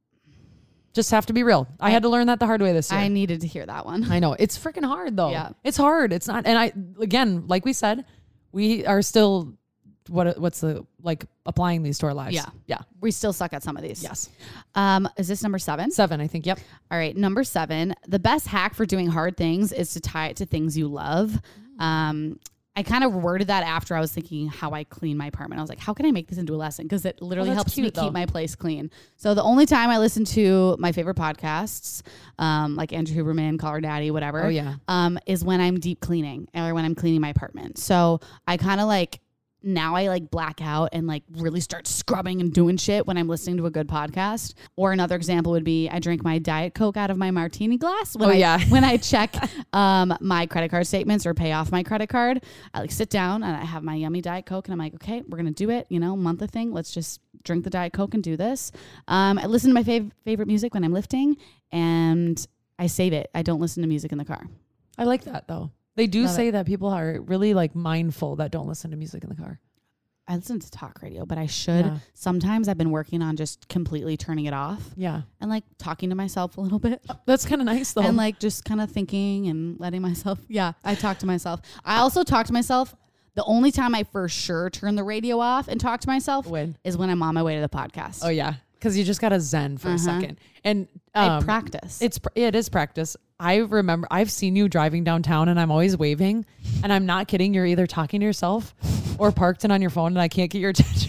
Just have to be real. I, I had to learn that the hard way this year. I needed to hear that one. I know. It's freaking hard though. Yeah. It's hard. It's not. And I, again, like we said, we are still, what what's the, like applying these to our lives. Yeah. Yeah. We still suck at some of these. Yes. Um, is this number seven? Seven, I think. Yep. All right. Number seven, the best hack for doing hard things is to tie it to things you love. Um, I kind of worded that after I was thinking how I clean my apartment. I was like, how can I make this into a lesson? Because it literally oh, helps cute, me though. keep my place clean. So the only time I listen to my favorite podcasts, um, like Andrew Huberman, Call Her Daddy, whatever, oh, yeah. um, is when I'm deep cleaning or when I'm cleaning my apartment. So I kind of like now I like black out and like really start scrubbing and doing shit when I'm listening to a good podcast. Or another example would be I drink my Diet Coke out of my martini glass when Oh, I yeah. when I check um, my credit card statements or pay off my credit card. I like sit down and I have my yummy Diet Coke and I'm like, okay, we're gonna do it. You know, monthly thing. Let's just drink the Diet Coke and do this. Um, I listen to my fav- favorite music when I'm lifting, and I save it. I don't listen to music in the car. I like that though. They do Love say it. that people are really like mindful that don't listen to music in the car. I listen to talk radio, but I should. Yeah. Sometimes I've been working on just completely turning it off Yeah. and like talking to myself a little bit. That's kind of nice though. And like just kind of thinking and letting myself. Yeah, I talk to myself. I also talk to myself. The only time I for sure turn the radio off and talk to myself When? is when I'm on my way to the podcast. Oh yeah. Cause you just got to zen for Uh-huh. a second. And I um, practice. It's pr- it is practice. I remember I've seen you driving downtown and I'm always waving, and I'm not kidding. You're either talking to yourself or parked and on your phone, and I can't get your attention.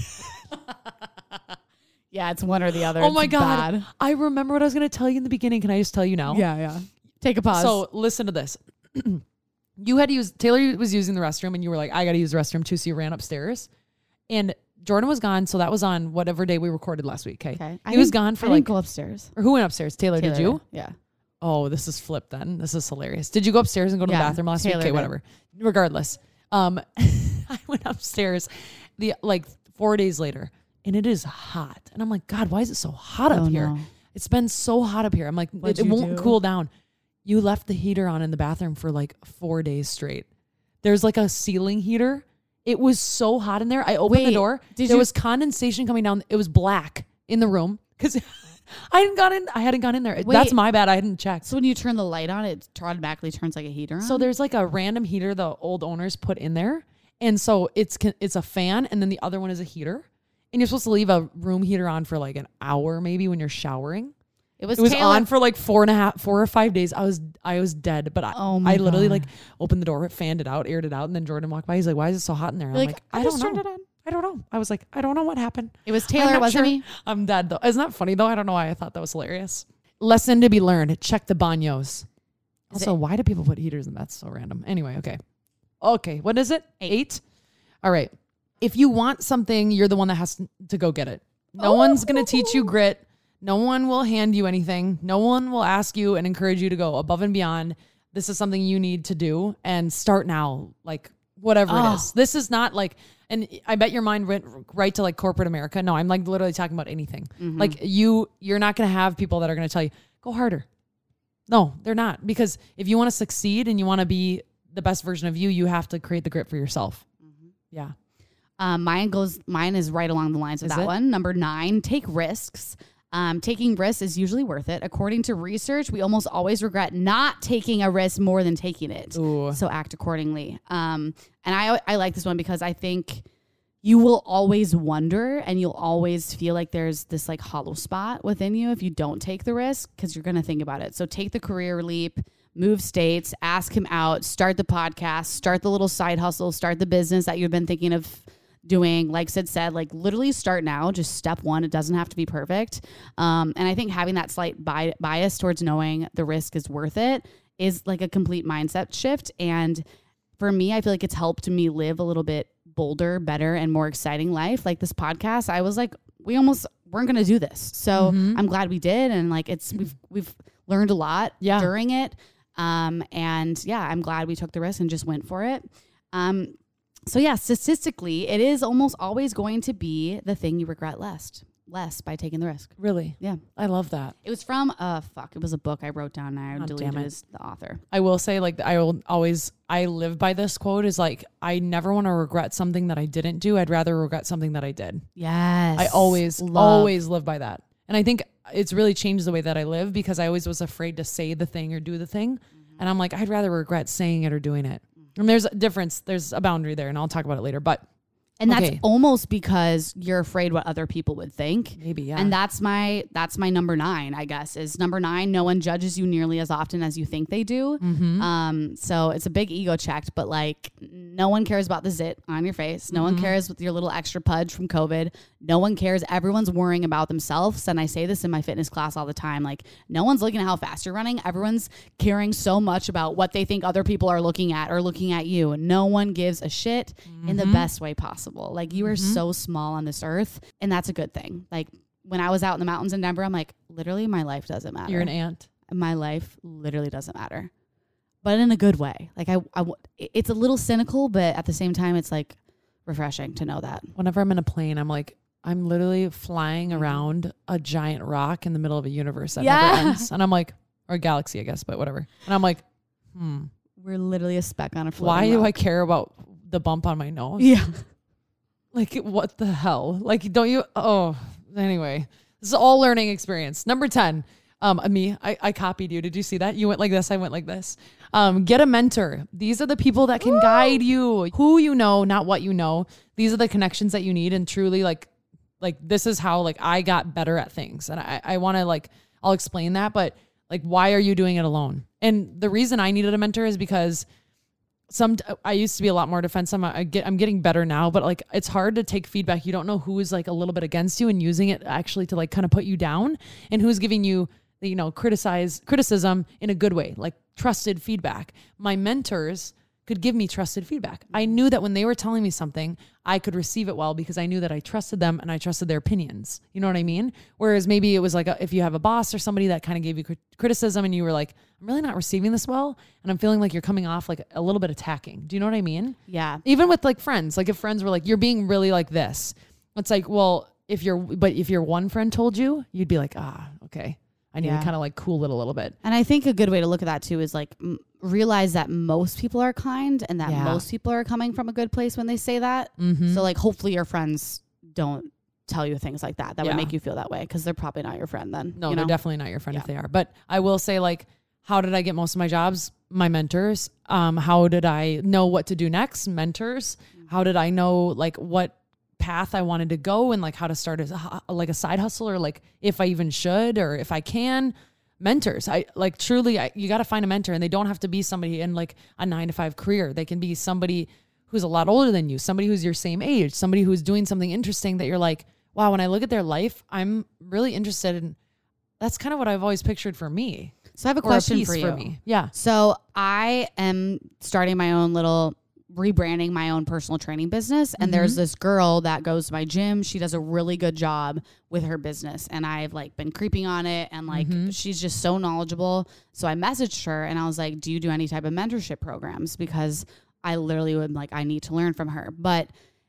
yeah, it's one or the other. Oh It's my god! bad. I remember what I was going to tell you in the beginning. Can I just tell you now? Yeah, yeah. Take a pause. So listen to this. You had to use Taylor was using the restroom, and you were like, "I got to use the restroom too," so you ran upstairs, and Jordan was gone. So that was on whatever day we recorded last week. Okay, okay. he was gone for I like. didn't go upstairs. Or who went upstairs? Taylor, Taylor did you? did. Yeah. Oh, this is flipped then. This is hilarious. Did you go upstairs and go to Yeah, the bathroom last Taylor week? Okay, did. whatever. Regardless. Um, I went upstairs the like four days later, and it is hot. And I'm like, God, why is it so hot up Oh, here? no. It's been so hot up here. I'm like, it, What'd it you won't do? cool down. You left the heater on in the bathroom for like four days straight. There's like a ceiling heater. It was so hot in there. I opened the Wait, door. did There you- was condensation coming down. It was black in the room because I hadn't gone in. I hadn't gone in there. Wait. That's my bad. I hadn't checked. So when you turn the light on, it automatically turns like a heater on? So there's like a random heater the old owners put in there. And so it's it's a fan, and then the other one is a heater. And you're supposed to leave a room heater on for like an hour maybe when you're showering. It was, It was Taylor- on for like four and a half, four or five days. I was I was dead, but I, Oh my I literally God. like opened the door, fanned it out, aired it out, and then Jordan walked by. He's like, "Why is it so hot in there?" I'm You're like, like, I "I, just don't turned know. it on." I don't know." I was like, "I don't know what happened." It was I'm Taylor, not wasn't sure. he? I'm dead though. Isn't that funny though? I don't know why I thought that was hilarious. Lesson to be learned: check the baños. Also, it- why do people put heaters in? That's so random. Anyway, okay, okay. What is it? Eight. Eight. All right. If you want something, you're the one that has to go get it. No one's gonna teach you grit. No one will hand you anything. No one will ask you and encourage you to go above and beyond. This is something you need to do and start now, like whatever Oh. it is. This is not like, and I bet your mind went right to like corporate America. No, I'm like literally talking about anything. Like you, you're not going to have people that are going to tell you, go harder. No, they're not. Because if you want to succeed and you want to be the best version of you, you have to create the grit for yourself. Yeah. Um, mine goes. Mine is right along the lines of Is that it? one. Number nine, take risks. Um, taking risks is usually worth it. According to research, we almost always regret not taking a risk more than taking it. Ooh. So act accordingly. Um, and I I like this one because I think you will always wonder and you'll always feel like there's this like hollow spot within you if you don't take the risk because you're gonna think about it. So take the career leap. Move states, ask him out, start the podcast, start the little side hustle, start the business that you've been thinking of doing. Like Sid said, like literally start now, just step one. It doesn't have to be perfect. Um, and I think having that slight bi- bias towards knowing the risk is worth it is like a complete mindset shift. And for me, I feel like it's helped me live a little bit bolder, better, and more exciting life. Like this podcast, I was like, we almost weren't going to do this. So I'm glad we did. And like, it's, we've, we've learned a lot Yeah. during it. Um, and yeah, I'm glad we took the risk and just went for it. Um, so yeah, statistically, it is almost always going to be the thing you regret less, less by taking the risk. Really? Yeah. I love that. It was from, uh, fuck, it was a book I wrote down and I Oh, deleted damn it. as the author. I will say, like, I will always, I live by this quote is like, I never want to regret something that I didn't do. I'd rather regret something that I did. Yes. I always, Love. always live by that. And I think it's really changed the way that I live because I always was afraid to say the thing or do the thing. Mm-hmm. And I'm like, I'd rather regret saying it or doing it. And there's a difference. There's a boundary there, and I'll talk about it later. But And that's okay. almost because you're afraid what other people would think. Maybe, yeah. And that's my that's my number nine, I guess, is number nine. No one judges you nearly as often as you think they do. Mm-hmm. Um, so it's a big ego check, but like no one cares about the zit on your face. No Mm-hmm. one cares with your little extra pudge from COVID. No one cares. Everyone's worrying about themselves. And I say this in my fitness class all the time. Like, no one's looking at how fast you're running. Everyone's caring so much about what they think other people are looking at or looking at you. No one gives a shit mm-hmm. in the best way possible. Like, you are mm-hmm. so small on this earth, and that's a good thing. Like, when I was out in the mountains in Denver, I'm like, literally, my life doesn't matter. You're an ant. My life literally doesn't matter, but in a good way. Like, I, I, it's a little cynical, but at the same time, it's like refreshing to know that. Whenever I'm in a plane, I'm like, I'm literally flying around a giant rock in the middle of a universe that yeah. never ends. And I'm like, or a galaxy, I guess, but whatever. And I'm like, hmm. We're literally a speck on a floating Why rock. do I care about the bump on my nose? Yeah. Like, what the hell? Like, don't you? Oh, anyway, this is all learning experience. Number ten. Um, me, I, I copied you. Did you see that? You went like this. I went like this. Um, get a mentor. These are the people that can Woo! guide you, who you know, not what you know. These are the connections that you need. And truly, like, like this is how like I got better at things. And I, I want to like, I'll explain that, but like, why are you doing it alone? And the reason I needed a mentor is because some, I used to be a lot more defensive. I get, I'm getting better now, but like, it's hard to take feedback. You don't know who is like a little bit against you and using it actually to like kind of put you down, and who's giving you, you know, criticize criticism in a good way, like trusted feedback. My mentors could give me trusted feedback. I knew that when they were telling me something, I could receive it well because I knew that I trusted them and I trusted their opinions. You know what I mean? Whereas maybe it was like a, if you have a boss or somebody that kind of gave you crit- criticism and you were like, I'm really not receiving this well, and I'm feeling like you're coming off like a little bit attacking. Do you know what I mean? Yeah. Even with like friends, like if friends were like, you're being really like this, it's like, well, if you're, but if your one friend told you, you'd be like, ah, okay. I need Yeah. to kind of like cool it a little bit. And I think a good way to look at that too is like m- realize that most people are kind and that Yeah. most people are coming from a good place when they say that. Mm-hmm. So like, hopefully your friends don't tell you things like that. That Yeah. would make you feel that way, because they're probably not your friend then. No, you they're know? definitely not your friend Yeah. if they are. But I will say, like, how did I get most of my jobs? My mentors. Um, how did I know what to do next? Mentors. How did I know like what path I wanted to go and like how to start a, like a side hustle, or like if I even should or if I can? Mentors. I like truly, I, you got to find a mentor, and they don't have to be somebody in like a nine to five career. They can be somebody who's a lot older than you, somebody who's your same age, somebody who's doing something interesting that you're like, wow, when I look at their life, I'm really interested in. That's kind of what I've always pictured for me. So I have a Or question piece for you. for me. Yeah. So I am starting my own little rebranding my own personal training business. And Mm-hmm. there's this girl that goes to my gym. She does a really good job with her business. And I've like been creeping on it, and like, Mm-hmm. she's just so knowledgeable. So I messaged her and I was like, do you do any type of mentorship programs? Because I literally would like, I need to learn from her. But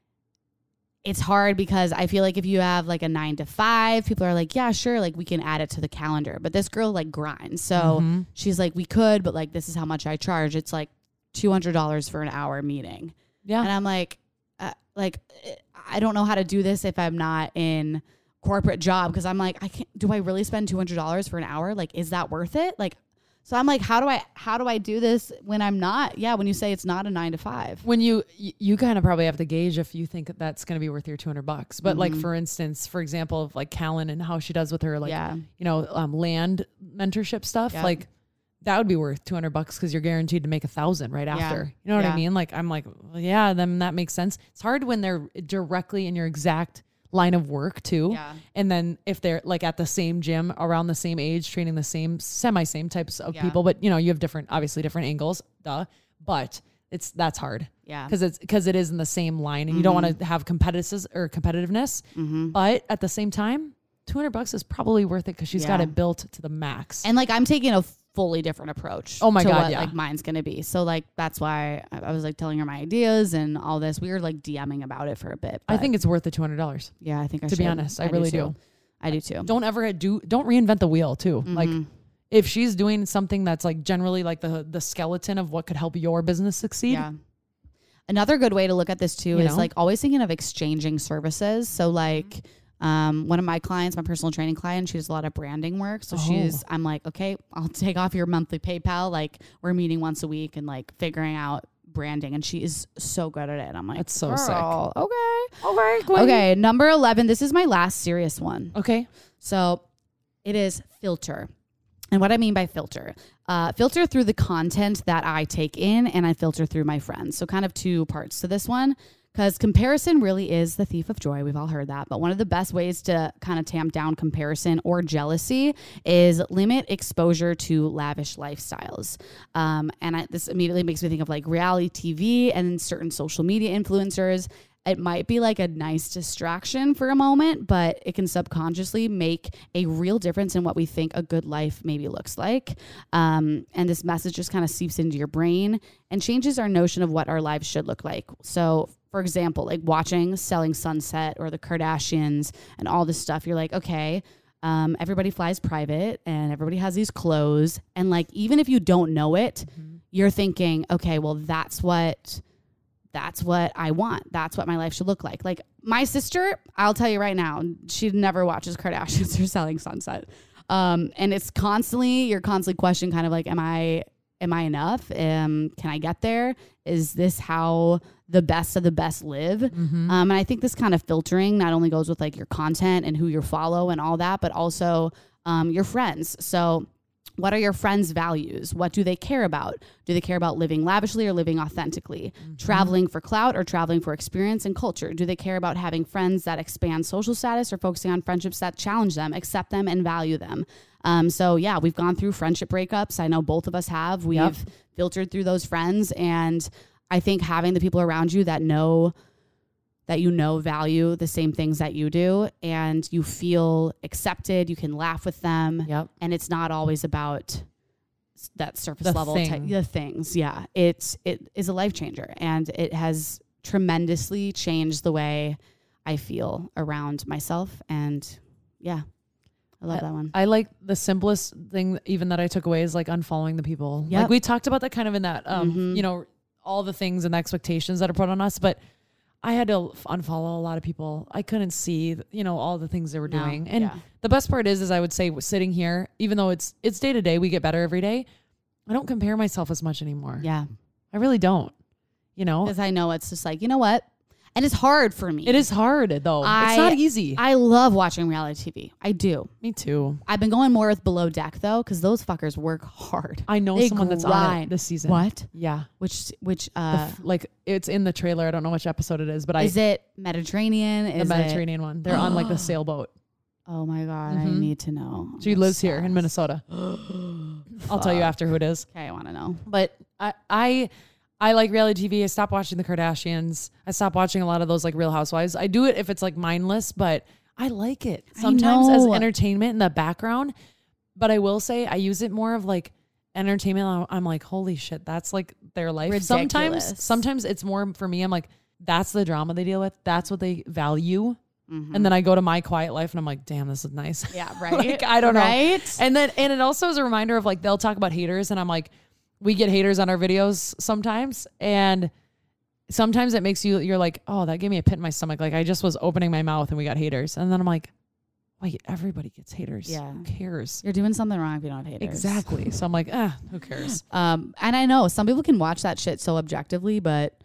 it's hard because I feel like if you have like a nine to five, people are like, yeah, sure. Like we can add it to the calendar, but this girl like grinds. So Mm-hmm. she's like, we could, but like, this is how much I charge. It's like two hundred dollars for an hour meeting. Yeah. And I'm like, uh, like, I don't know how to do this if I'm not in corporate job. Cause I'm like, I can't, do I really spend two hundred dollars for an hour? Like, is that worth it? Like, so I'm like, how do I, how do I do this when I'm not? Yeah. When you say it's not a nine to five. When you, you, you kind of probably have to gauge if you think that that's going to be worth your two hundred bucks. But like, for instance, for example, of like Callan and how she does with her, like, Yeah. you know, um, land mentorship stuff, Yeah. like that would be worth two hundred bucks because you're guaranteed to make a thousand right Yeah. after. You know what Yeah. I mean? Like, I'm like, well, yeah, then that makes sense. It's hard when they're directly in your exact line of work too. Yeah. And then if they're like at the same gym, around the same age, training the same, semi same types of Yeah. people, but you know, you have different, obviously different angles, duh, but it's, that's hard. Yeah. Cause it's, cause it is in the same line, and you don't want to have competitiveness or competitiveness, Mm-hmm. but at the same time, two hundred bucks is probably worth it. Cause she's got Yeah. it built to the max. And like, I'm taking a fully different approach. Oh my to God, what, yeah. like mine's going to be. So like, that's why I, I was like telling her my ideas and all this. We were like DMing about it for a bit. I but think it's worth the two hundred dollars. yeah, I think I to should. be honest, I really do. too. I do too. Don't ever do, don't reinvent the wheel too. Like Mhm. if she's doing something that's like generally like the, the skeleton of what could help your business succeed. Yeah. Another good way to look at this too You is know? like always thinking of exchanging services. So like um, one of my clients, my personal training client, she does a lot of branding work. So Oh. she's, I'm like, okay, I'll take off your monthly PayPal. Like we're meeting once a week and like figuring out branding. And she is so good at it. And I'm like, That's so sick. girl, okay. Okay. Okay. Number eleven. This is my last serious one. Okay. So it is filter. And what I mean by filter, uh, filter through the content that I take in, and I filter through my friends. So kind of two parts to this one. because comparison really is the thief of joy. We've all heard that. But one of the best ways to kind of tamp down comparison or jealousy is limit exposure to lavish lifestyles. Um, and I, this immediately makes me think of like reality T V and certain social media influencers. It might be like a nice distraction for a moment, but it can subconsciously make a real difference in what we think a good life maybe looks like. Um, and this message just kind of seeps into your brain and changes our notion of what our lives should look like. So, for example, like watching Selling Sunset or the Kardashians and all this stuff, you're like, okay, um, everybody flies private and everybody has these clothes. And like, even if you don't know it, mm-hmm. you're thinking, okay, well, that's what... That's what I want. That's what my life should look like. Like my sister, I'll tell you right now, she never watches Kardashians or Selling Sunset. Um, and it's constantly, you're constantly questioning kind of like, am I, am I enough? Um, can I get there? Is this how the best of the best live? Mm-hmm. Um, and I think this kind of filtering not only goes with like your content and who you follow and all that, but also um, your friends. So what are your friends' values? What do they care about? Do they care about living lavishly or living authentically? Mm-hmm. Traveling for clout or traveling for experience and culture? Do they care about having friends that expand social status or focusing on friendships that challenge them, accept them, and value them? Um, so yeah, we've gone through friendship breakups. I know both of us have. We've yep. filtered through those friends. And I think having the people around you that know that you know value the same things that you do and you feel accepted, you can laugh with them. Yep. And it's not always about that surface the level thing. type, the things. Yeah. It's, it is a life changer and it has tremendously changed the way I feel around myself. And yeah, I love I, that one. I like the simplest thing even that I took away is like unfollowing the people. Yep. Like we talked about that kind of in that, um, Mm-hmm. you know, all the things and the expectations that are put on us, but I had to unfollow a lot of people. I couldn't see, you know, all the things they were No, doing. And yeah. the best part is, is I would say sitting here, even though it's, it's day to day, we get better every day. I don't compare myself as much anymore. Yeah. I really don't, you know, Because I know it's just like, you know what? And it's hard for me. it is hard though. I, it's not easy. I love watching reality T V. I do. Me too. I've been going more with Below Deck though, because those fuckers work hard. I know They someone that's on it grind. this season. What? Yeah. Which which The uh f- like it's in the trailer. I don't know which episode it is, but I, is it Mediterranean? the Is Mediterranean one. They're on like the sailboat. It, oh my god, I Mhm. need to know. She I'm lives here in obsessed. Minnesota. I'll tell you after who it is. Okay, I want to know. But I, I, I like reality T V. I stopped watching the Kardashians. I stopped watching a lot of those like Real Housewives. I do it if it's like mindless, but I like it I sometimes as know. entertainment in the background. But I will say I use it more of like entertainment. I'm like, holy shit, that's like their life. Ridiculous. Sometimes, sometimes it's more for me. I'm like, that's the drama they deal with. That's what they value. Mhm. And then I go to my quiet life and I'm like, damn, this is nice. Yeah, right. Like, I don't know. Right? And then, and it also is a reminder of like, they'll talk about haters and I'm like, we get haters on our videos sometimes. And sometimes it makes you, you're like, oh, that gave me a pit in my stomach. Like I just was opening my mouth and we got haters. And then I'm like, wait, everybody gets haters. Yeah. Who cares? You're doing something wrong if you don't have haters. Exactly. So I'm like, ah, who cares? Um, and I know some people can watch that shit so objectively, but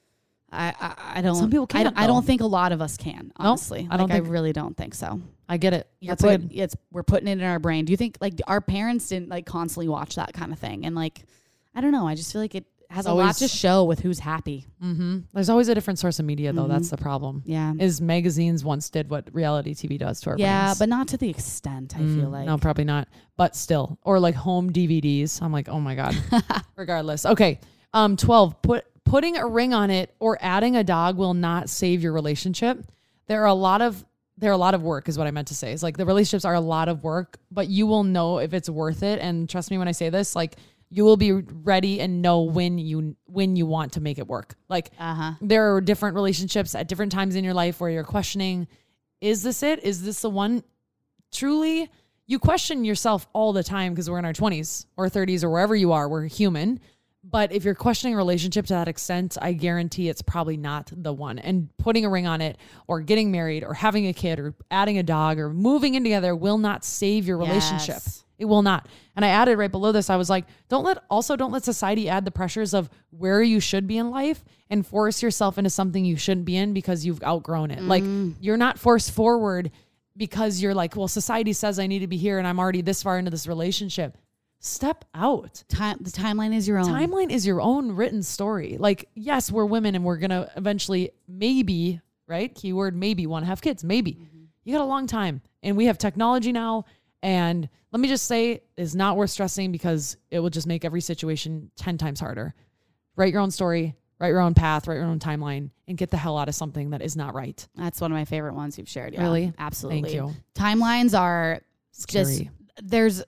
I, I, I don't. Some people I, can't, don't I don't though. think a lot of us can. Honestly, I don't like, think- I really don't think so. I get it. You're That's put, good. it's we're putting it in our brain. Do you think like our parents didn't like constantly watch that kind of thing? And like, I don't know. I just feel like it has a lot always- to show with who's happy. Mm-hmm. There's always a different source of media though. Mhm. That's the problem. Yeah. Is magazines once did what reality T V does to our Yeah, brains. but not to the extent. I Mm, feel like. no, probably not. But still, or like home D V Ds. I'm like, oh my god. Regardless, okay. Um, twelve. Put putting a ring on it or adding a dog will not save your relationship. There are a lot of there are a lot of work, is what I meant to say. It's like the relationships are a lot of work, but you will know if it's worth it. And trust me when I say this, like you will be ready and know when you when you want to make it work. Like Uh huh. there are different relationships at different times in your life where you're questioning, is this it? Is this the one? Truly, you question yourself all the time because we're in our twenties or thirties or wherever you are. We're human. But if you're questioning a relationship to that extent, I guarantee it's probably not the one. And putting a ring on it or getting married or having a kid or adding a dog or moving in together will not save your relationship. Yes. It will not. And I added right below this, I was like, don't let, also don't let society add the pressures of where you should be in life and force yourself into something you shouldn't be in because you've outgrown it. Like you're not forced forward because you're like, well, society says I need to be here and I'm already this far into this relationship. step out. Time, the timeline is your own. Timeline is your own written story. Like, yes, we're women and we're going to eventually maybe, right? Keyword maybe, want to have kids. Maybe. Mm-hmm. You got a long time. And we have technology now. And let me just say, it's not worth stressing because it will just make every situation ten times harder. Write your own story, write your own path, write your own timeline, and get the hell out of something that is not right. That's one of my favorite ones you've shared. Yeah, Really? Absolutely. Thank you. Timelines are Scary. just, there's,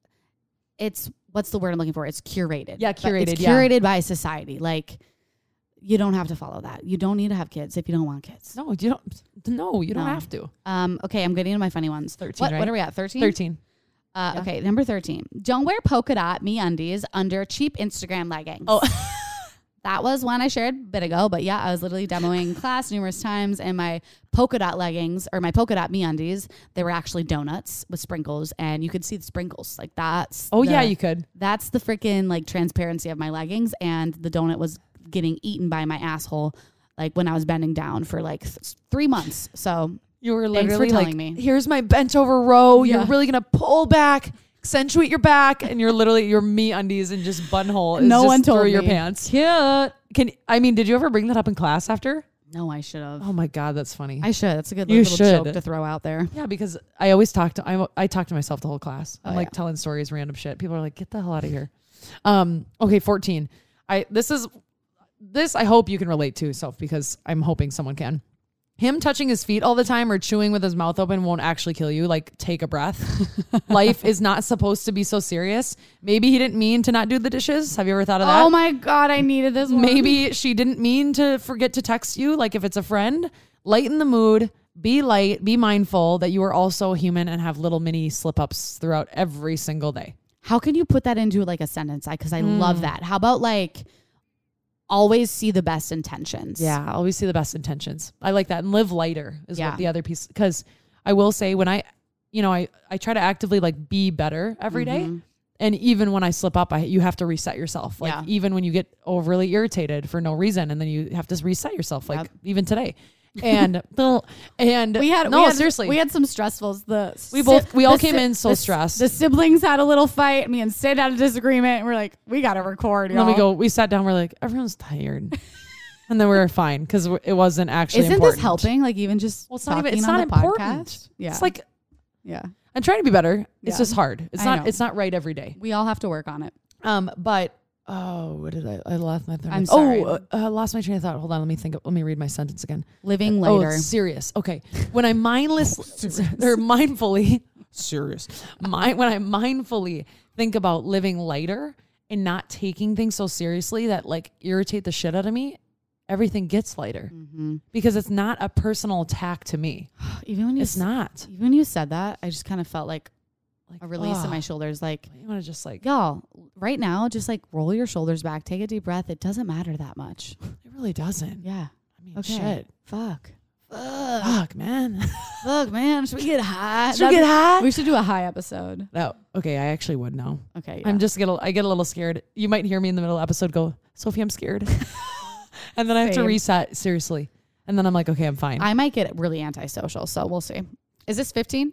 it's, what's the word I'm looking for? It's curated. Yeah, But curated, It's yeah. curated by society. Like, you don't have to follow that. You don't need to have kids if you don't want kids. No, you don't. No, you don't No. have to. Um, okay, I'm getting into my funny ones. thirteen, What, right? what are we at? thirteen? thirteen. Uh, Yeah. Okay, number thirteen. Don't wear polka dot MeUndies under cheap Instagram leggings. Oh. That was one I shared a bit ago, but yeah, I was literally demoing class numerous times, and my polka dot leggings or my polka dot MeUndies, they were actually donuts with sprinkles, and you could see the sprinkles. Like that's Oh, the- yeah, you could. That's the freaking like transparency of my leggings, and the donut was getting eaten by my asshole, like when I was bending down for like th- three months. So You were Thanks for literally telling like, me. here's my bent over row. Yeah. You're really going to pull back, accentuate your back, and you're literally your me undies and just buttonhole is no just one told through me. your pants. Cute. Can I mean, did you ever bring that up in class after? No, I should have. Oh my God, that's funny. I should. That's a good You little should. joke to throw out there. yeah, because I always talk to I I talk to myself the whole class. I'm Oh, like yeah. telling stories, random shit. People are like, get the hell out of here. Um, okay, fourteen. I this is this I hope you can relate to, Soph, because I'm hoping someone can. Him touching his feet all the time or chewing with his mouth open won't actually kill you. Like, take a breath. Life is not supposed to be so serious. Maybe he didn't mean to not do the dishes. Have you ever thought of that? Oh my God, I needed this one. Maybe she didn't mean to forget to text you. Like, if it's a friend, lighten the mood, be light, be mindful that you are also human and have little mini slip ups throughout every single day. How can you put that into like a sentence? Because I Hmm. love that. How about like always see the best intentions? Yeah, always see the best intentions. I like that. And live lighter is Yeah. what the other piece, because I will say when I, you know, I, I try to actively like be better every day. Mhm. And even when I slip up, I, you have to reset yourself. Like Yeah. even when you get overly irritated for no reason, and then you have to reset yourself, like Yep. even today. And, and We had no, we had, seriously, we had some stressfuls. The We both- we all the came in so the- stressed. The siblings had a little fight. Me and Sid had a disagreement. And we're like, we got to record. and then we y'all. go, we sat down, we're like, everyone's tired. And then we were fine because it wasn't actually Isn't important. this helping? Like even just Well, it's not talking even, it's on not the important. podcast? Yeah, It's like, yeah. I'm trying to be better. It's Yeah. just hard. It's I not, know. it's not right every day. We all have to work on it. Um, but, oh, what did I, I lost my, I'm sorry. oh, uh, I lost my train of thought. Hold on. Let me think, let me read my sentence again. Living Oh, later. it's serious. Okay. When I mindless, or mindfully, serious. My, when I mindfully think about living lighter and not taking things so seriously that like irritate the shit out of me, everything gets lighter Mhm. because it's not a personal attack to me. Even when you It's s- not. even when you said that, I just kind of felt like Like a release in ugh. my shoulders. Like, You want to just like, y'all, right now, just like roll your shoulders back, take a deep breath. It doesn't matter that much. it really doesn't. Yeah. I mean, Okay. shit. Fuck. Fuck, man. Fuck, man. Should we get high? Should we get high? We should do a high episode. No. Okay. I actually would know. Okay. Yeah. I'm just get a, I get a little scared. You might hear me in the middle of the episode go, Sophie, I'm scared. And then I have to Same. reset seriously. And then I'm like, okay, I'm fine. I might get really antisocial, so we'll see. Is this fifteen?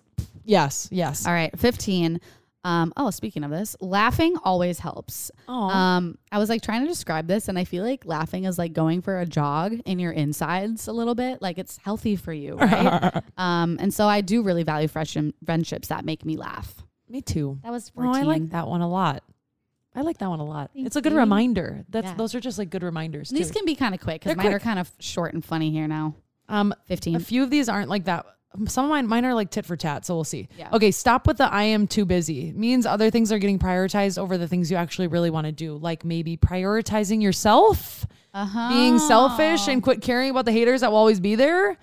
yes. Yes. All right, fifteen. Um, oh, speaking of this, laughing always helps. Aw. Um, I was like trying to describe this, and I feel like laughing is like going for a jog in your insides a little bit. Like it's healthy for you, right? um, and so I do really value fresh friendships that make me laugh. Me too. That was Oh, fourteen. I like that one a lot. I like that one a lot. Thank it's a good you. reminder. That's Yeah. Those are just like good reminders And these too. can be kind of quick because They're mine are quick. kind of short and funny here now. Um, fifteen. a few of these aren't like that. Some of mine, mine are like tit for tat. So we'll see. Yeah. Okay. Stop with the I am too busy. It means other things are getting prioritized over the things you actually really want to do. Like maybe prioritizing yourself, Uh-huh. being selfish, and quit caring about the haters that will always be there.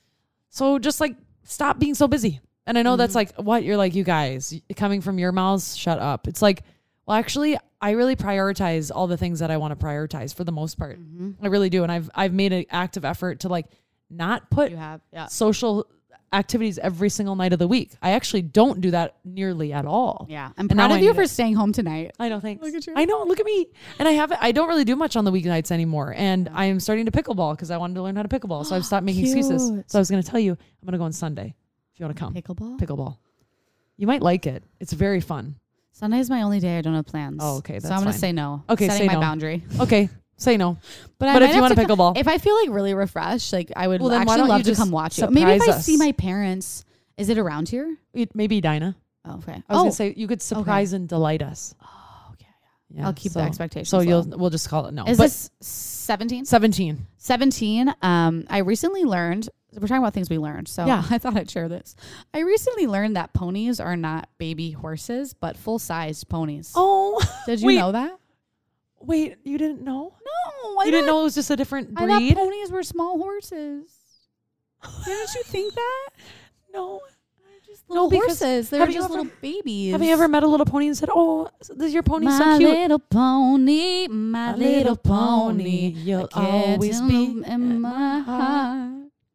So just like stop being so busy. And I know that's like what you're like, you guys coming from your mouths, shut up. It's like, well, actually, I really prioritize all the things that I want to prioritize for the most part. I really do. And I've, I've made an active effort to like not put You have, yeah. social activities every single night of the week. I actually don't do that nearly at all. Yeah. I'm And proud now of I you need for it. staying home tonight. I know. Thanks. Look at you. I know. Look at me. And I haven't, I don't really do much on the weeknights anymore. And I am starting to pickleball because I wanted to learn how to pickleball. So I've stopped making excuses. Cute. So I was going to tell you, I'm going to go on Sunday if you want to come. Pickleball? Pickleball. You might like it. It's very fun. Sunday's my only day I don't have plans. Oh, okay, So that's I'm going to fine. say no. Okay, Setting say my no. boundary. Okay, say no. But, I But might if you have want to a co- pickleball, if I feel like really refreshed, like I would Well, then why actually don't you love to just come watch it. Maybe if I surprise see us? my parents. Is it around here? it- maybe Dinah. Oh, okay. I was oh, gonna say you could surprise and delight us. oh, okay. Yeah, I'll keep so, the expectations So you'll low. we'll just call it no. Is but this seventeen? seventeen? seventeen. Um, I recently learned. We're talking about things we learned. So Yeah. I thought I'd share this. I recently learned that ponies are not baby horses, but full-sized ponies. Oh, Did you wait, know that? Wait, you didn't know? No, I You didn't thought- know it was just a different I thought breed? ponies were small horses. Didn't you think that? No. Just little because horses. They're have you just ever- little babies. Have you ever met a little pony and said, "Oh, this your pony's my so cute"? little pony, my My little little pony, pony, you'll I can't always tell be them in my heart.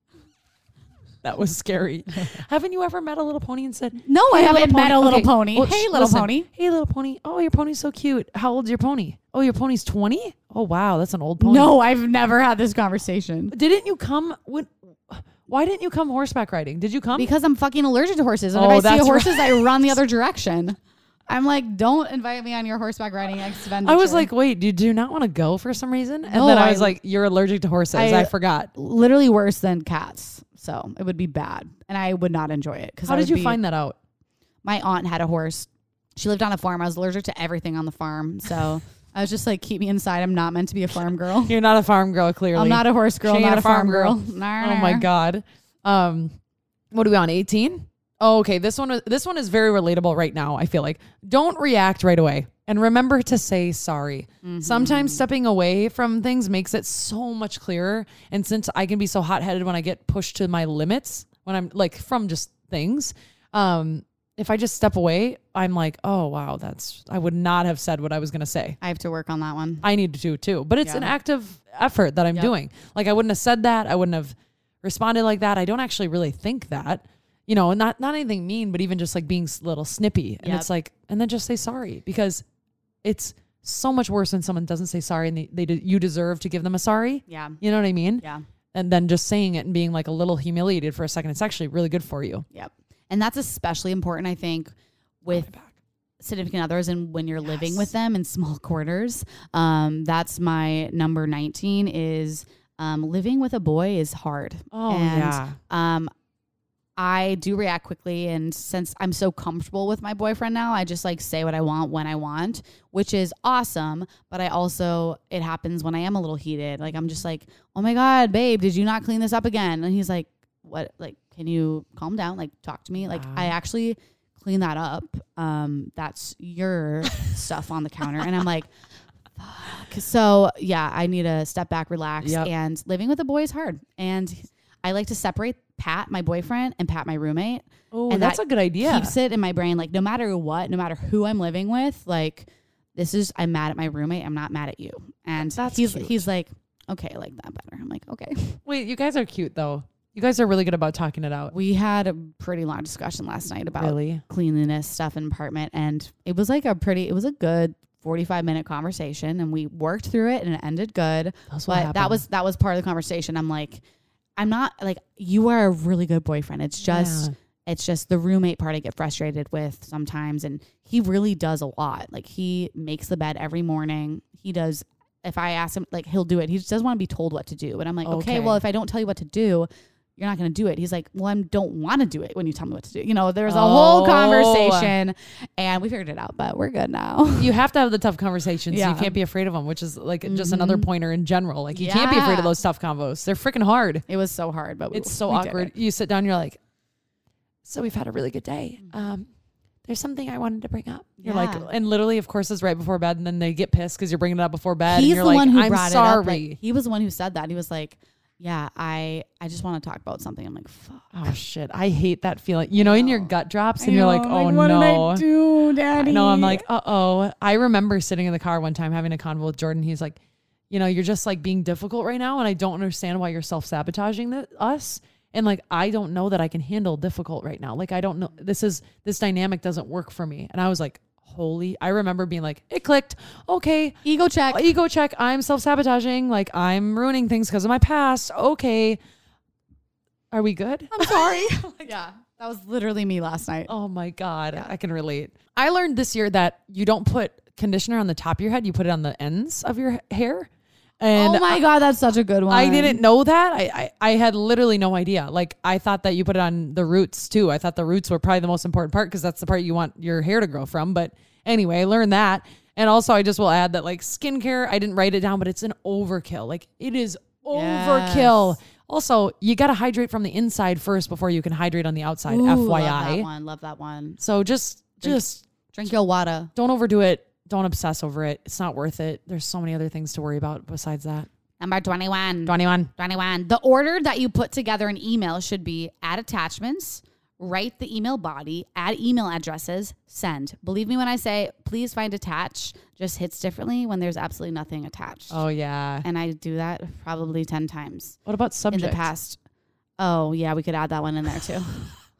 That was scary. Haven't you ever met a little pony and said, No, I "Hey, haven't met a little Okay, pony. well, Hey, sh- little listen. pony. Hey, little pony. Oh, your pony's so cute. How old's your pony? Oh, your pony's twenty? Oh, wow, that's an old pony. No, I've never had this conversation. Didn't you come when, why didn't you come horseback riding? Did you come? Because I'm fucking allergic to horses. And Oh, if I see that's horses, I run the other direction. I'm like, don't invite me on your horseback riding expenditure. I was like, wait, do, do you not want to go for some reason? And No, then I was I- like, you're allergic to horses. I, I- forgot. literally worse than cats. So it would be bad. And I would not enjoy it. Because How did you find that out? My aunt had a horse. She lived on a farm. I was allergic to everything on the farm. So I was just like, keep me inside. I'm not meant to be a farm girl. You're not a farm girl, clearly. I'm not a horse girl. She ain't Not a a farm, farm girl. girl. Nah, Oh my nah. God. Um, what are we on? eighteen? Oh, okay. This one, was- this one is very relatable right now. I feel like don't react right away and remember to say sorry. Mm-hmm. Sometimes stepping away from things makes it so much clearer. And since I can be so hot headed when I get pushed to my limits, when I'm like from just things, um, if I just step away, I'm like, oh wow, that's, I would not have said what I was going to say. I have to work on that one. I need to do too, but it's Yeah. an active effort that I'm Yep. doing. Like I wouldn't have said that. I wouldn't have responded like that. I don't actually really think that, you know, not, not anything mean, but even just like being a little snippy. And Yep. it's like, and then just say sorry, because it's so much worse when someone doesn't say sorry and they, they de- you deserve to give them a sorry. Yeah. You know what I mean? Yeah. And then just saying it and being like a little humiliated for a second, it's actually really good for you. Yep. And that's especially important, I think, with significant others and when you're living with them in small quarters. Um, that's my number nineteen is um, living with a boy is hard. Oh, and, yeah. Um, I do react quickly, and since I'm so comfortable with my boyfriend now, I just like say what I want when I want, which is awesome. But I also, it happens when I am a little heated. Like I'm just like, oh my God, babe, did you not clean this up again? And he's like, what? Like, can you calm down? Like, talk to me. Like, Wow. I actually clean that up. Um, that's your stuff on the counter, and I'm like, fuck. So yeah, I need to step back, relax, Yep. and living with a boy is hard, and I like to separate Pat, my boyfriend, and Pat, my roommate. Oh, and that's that a good idea. Keeps it in my brain, like no matter what, no matter who I'm living with, like this is I'm mad at my roommate. I'm not mad at you. And That's he's cute. he's like, okay, I like that better. I'm like, okay. Wait, you guys are cute though. You guys are really good about talking it out. We had a pretty long discussion last night about Really? cleanliness stuff in apartment, and it was like a pretty, it was a good forty-five minute conversation, and we worked through it, and it ended good. That's what But that happened. was that was part of the conversation. I'm like, I'm not like you are a really good boyfriend. It's just Yeah. it's just the roommate part I get frustrated with sometimes, and he really does a lot. Like he makes the bed every morning. He does. If I ask him, like he'll do it. He just doesn't want to be told what to do. And I'm like, okay, Okay. well, if I don't tell you what to do, you're not going to do it. He's like, well, I don't want to do it when you tell me what to do. You know, there's a whole Oh. conversation, and we figured it out, but we're good now. You have to have the tough conversations. Yeah. You can't be afraid of them, which is like just another Mhm. pointer in general. Like you can't be afraid Yeah. of those tough combos. They're freaking hard. It was so hard, but we, It's so we did awkward. it. You sit down, you're like, so we've had a really good day. Um, there's something I wanted to bring up. You're Yeah. like, and literally, of course, it's right before bed, and then they get pissed because you're bringing it up before bed. He's and you're the like, one who I'm brought sorry. it up. Like, he was the one who said that. He was like, yeah, I I just want to talk about something. I'm like, fuck. Oh shit, I hate that feeling. You know, in your know. gut drops, I and you're like, know, oh what no. did I do, Daddy? I know. I'm like, uh oh. I remember sitting in the car one time having a convo with Jordan. He's like, you know, you're just like being difficult right now, and I don't understand why you're self sabotaging th- us. And like, I don't know that I can handle difficult right now. Like, I don't know. This is this dynamic doesn't work for me. And I was like, holy. I remember being like, it clicked. Okay, ego check. ego check. I'm self sabotaging. Like, I'm ruining things because of my past. Okay. Are we good? I'm sorry. yeah. That was literally me last night. Oh my God. I can relate. I learned this year that you don't put conditioner on the top of your head. You put it on the ends of your hair. And oh my God, that's such a good one. I didn't know that. I, I, I had literally no idea. Like I thought that you put it on the roots too. I thought the roots were probably the most important part because that's the part you want your hair to grow from. But anyway, I learned that. And also I just will add that like skincare, I didn't write it down, but it's an overkill. Like it is overkill. Yes. Also, you got to hydrate from the inside first before you can hydrate on the outside. Ooh, F Y Love I. that one. Love that one. So just, Drink- just Drink your water. don't overdo it. Don't obsess over it. It's not worth it. There's so many other things to worry about besides that. Number twenty-one. twenty-one. twenty-one. The order that you put together an email should be add attachments, write the email body, add email addresses, send. Believe me when I say, please find attach. Just hits differently when there's absolutely nothing attached. Oh, yeah. And I do that probably ten times What about subject? in the past. Oh, yeah, we could add that one in there too.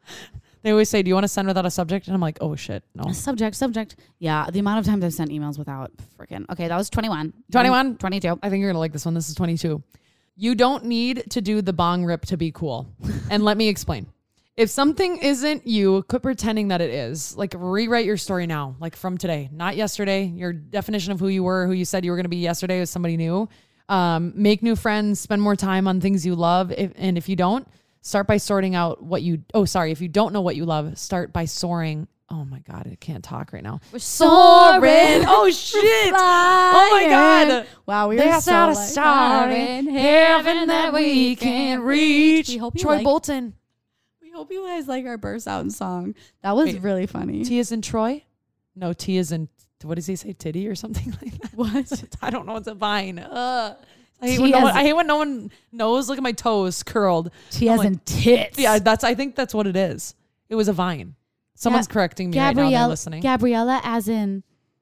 They always say, do you want to send without a subject? And I'm like, oh, shit. No. Subject, subject. Yeah, the amount of times I've sent emails without freaking. Okay, that was twenty-one. twenty-one. twenty-two. I think you're going to like this one. This is twenty-two. You don't need to do the bong rip to be cool. And let me explain. If something isn't you, quit pretending that it is. Like rewrite your story now, like from today, not yesterday. Your definition of who you were, who you said you were going to be yesterday was somebody new. Um, make new friends, spend more time on things you love. If, and if you don't, start by sorting out what you, oh, sorry. If you don't know what you love, start by soaring. Oh my God, I can't talk right now. We're soaring. Oh shit. Oh my God. Wow, we There's are so not a like, star in in heaven that we can reach. We hope you Troy like- Bolton. We hope you guys like our burst out song. That was Wait, really funny. T is in Troy? No, T is in, what does he say? Titty or something like that? What? I don't know. It's a vine. Uh, I, hate T when no as- one, I hate when no one knows. Look at my toes curled. She I'm has like, in tits. Yeah, that's, I think that's what it is. It was a vine. Someone's Ga- correcting me right now. They're Gabrielle, listening. Gabriella as in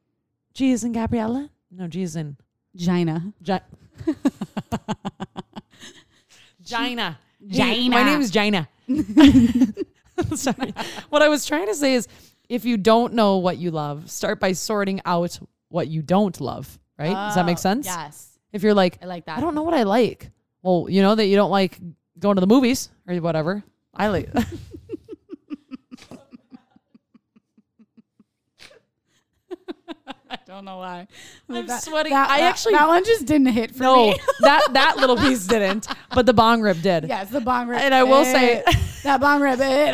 G is in Gabriella? No, G is in Gina. Gi- Gina. Gina. My name's Gina. Sorry. What I was trying to say is if you don't know what you love, start by sorting out what you don't love, right? Does that make Oh, sense? Yes. If you're like, I like that. I don't know what I like. Well, you know that you don't like going to the movies or whatever. I like I don't know why. I'm That- sweating. that- I that- actually that one just didn't hit for no, me. that that little piece didn't, but the bong rib did. Yes, the bong rip. And I will say- that bong rip hit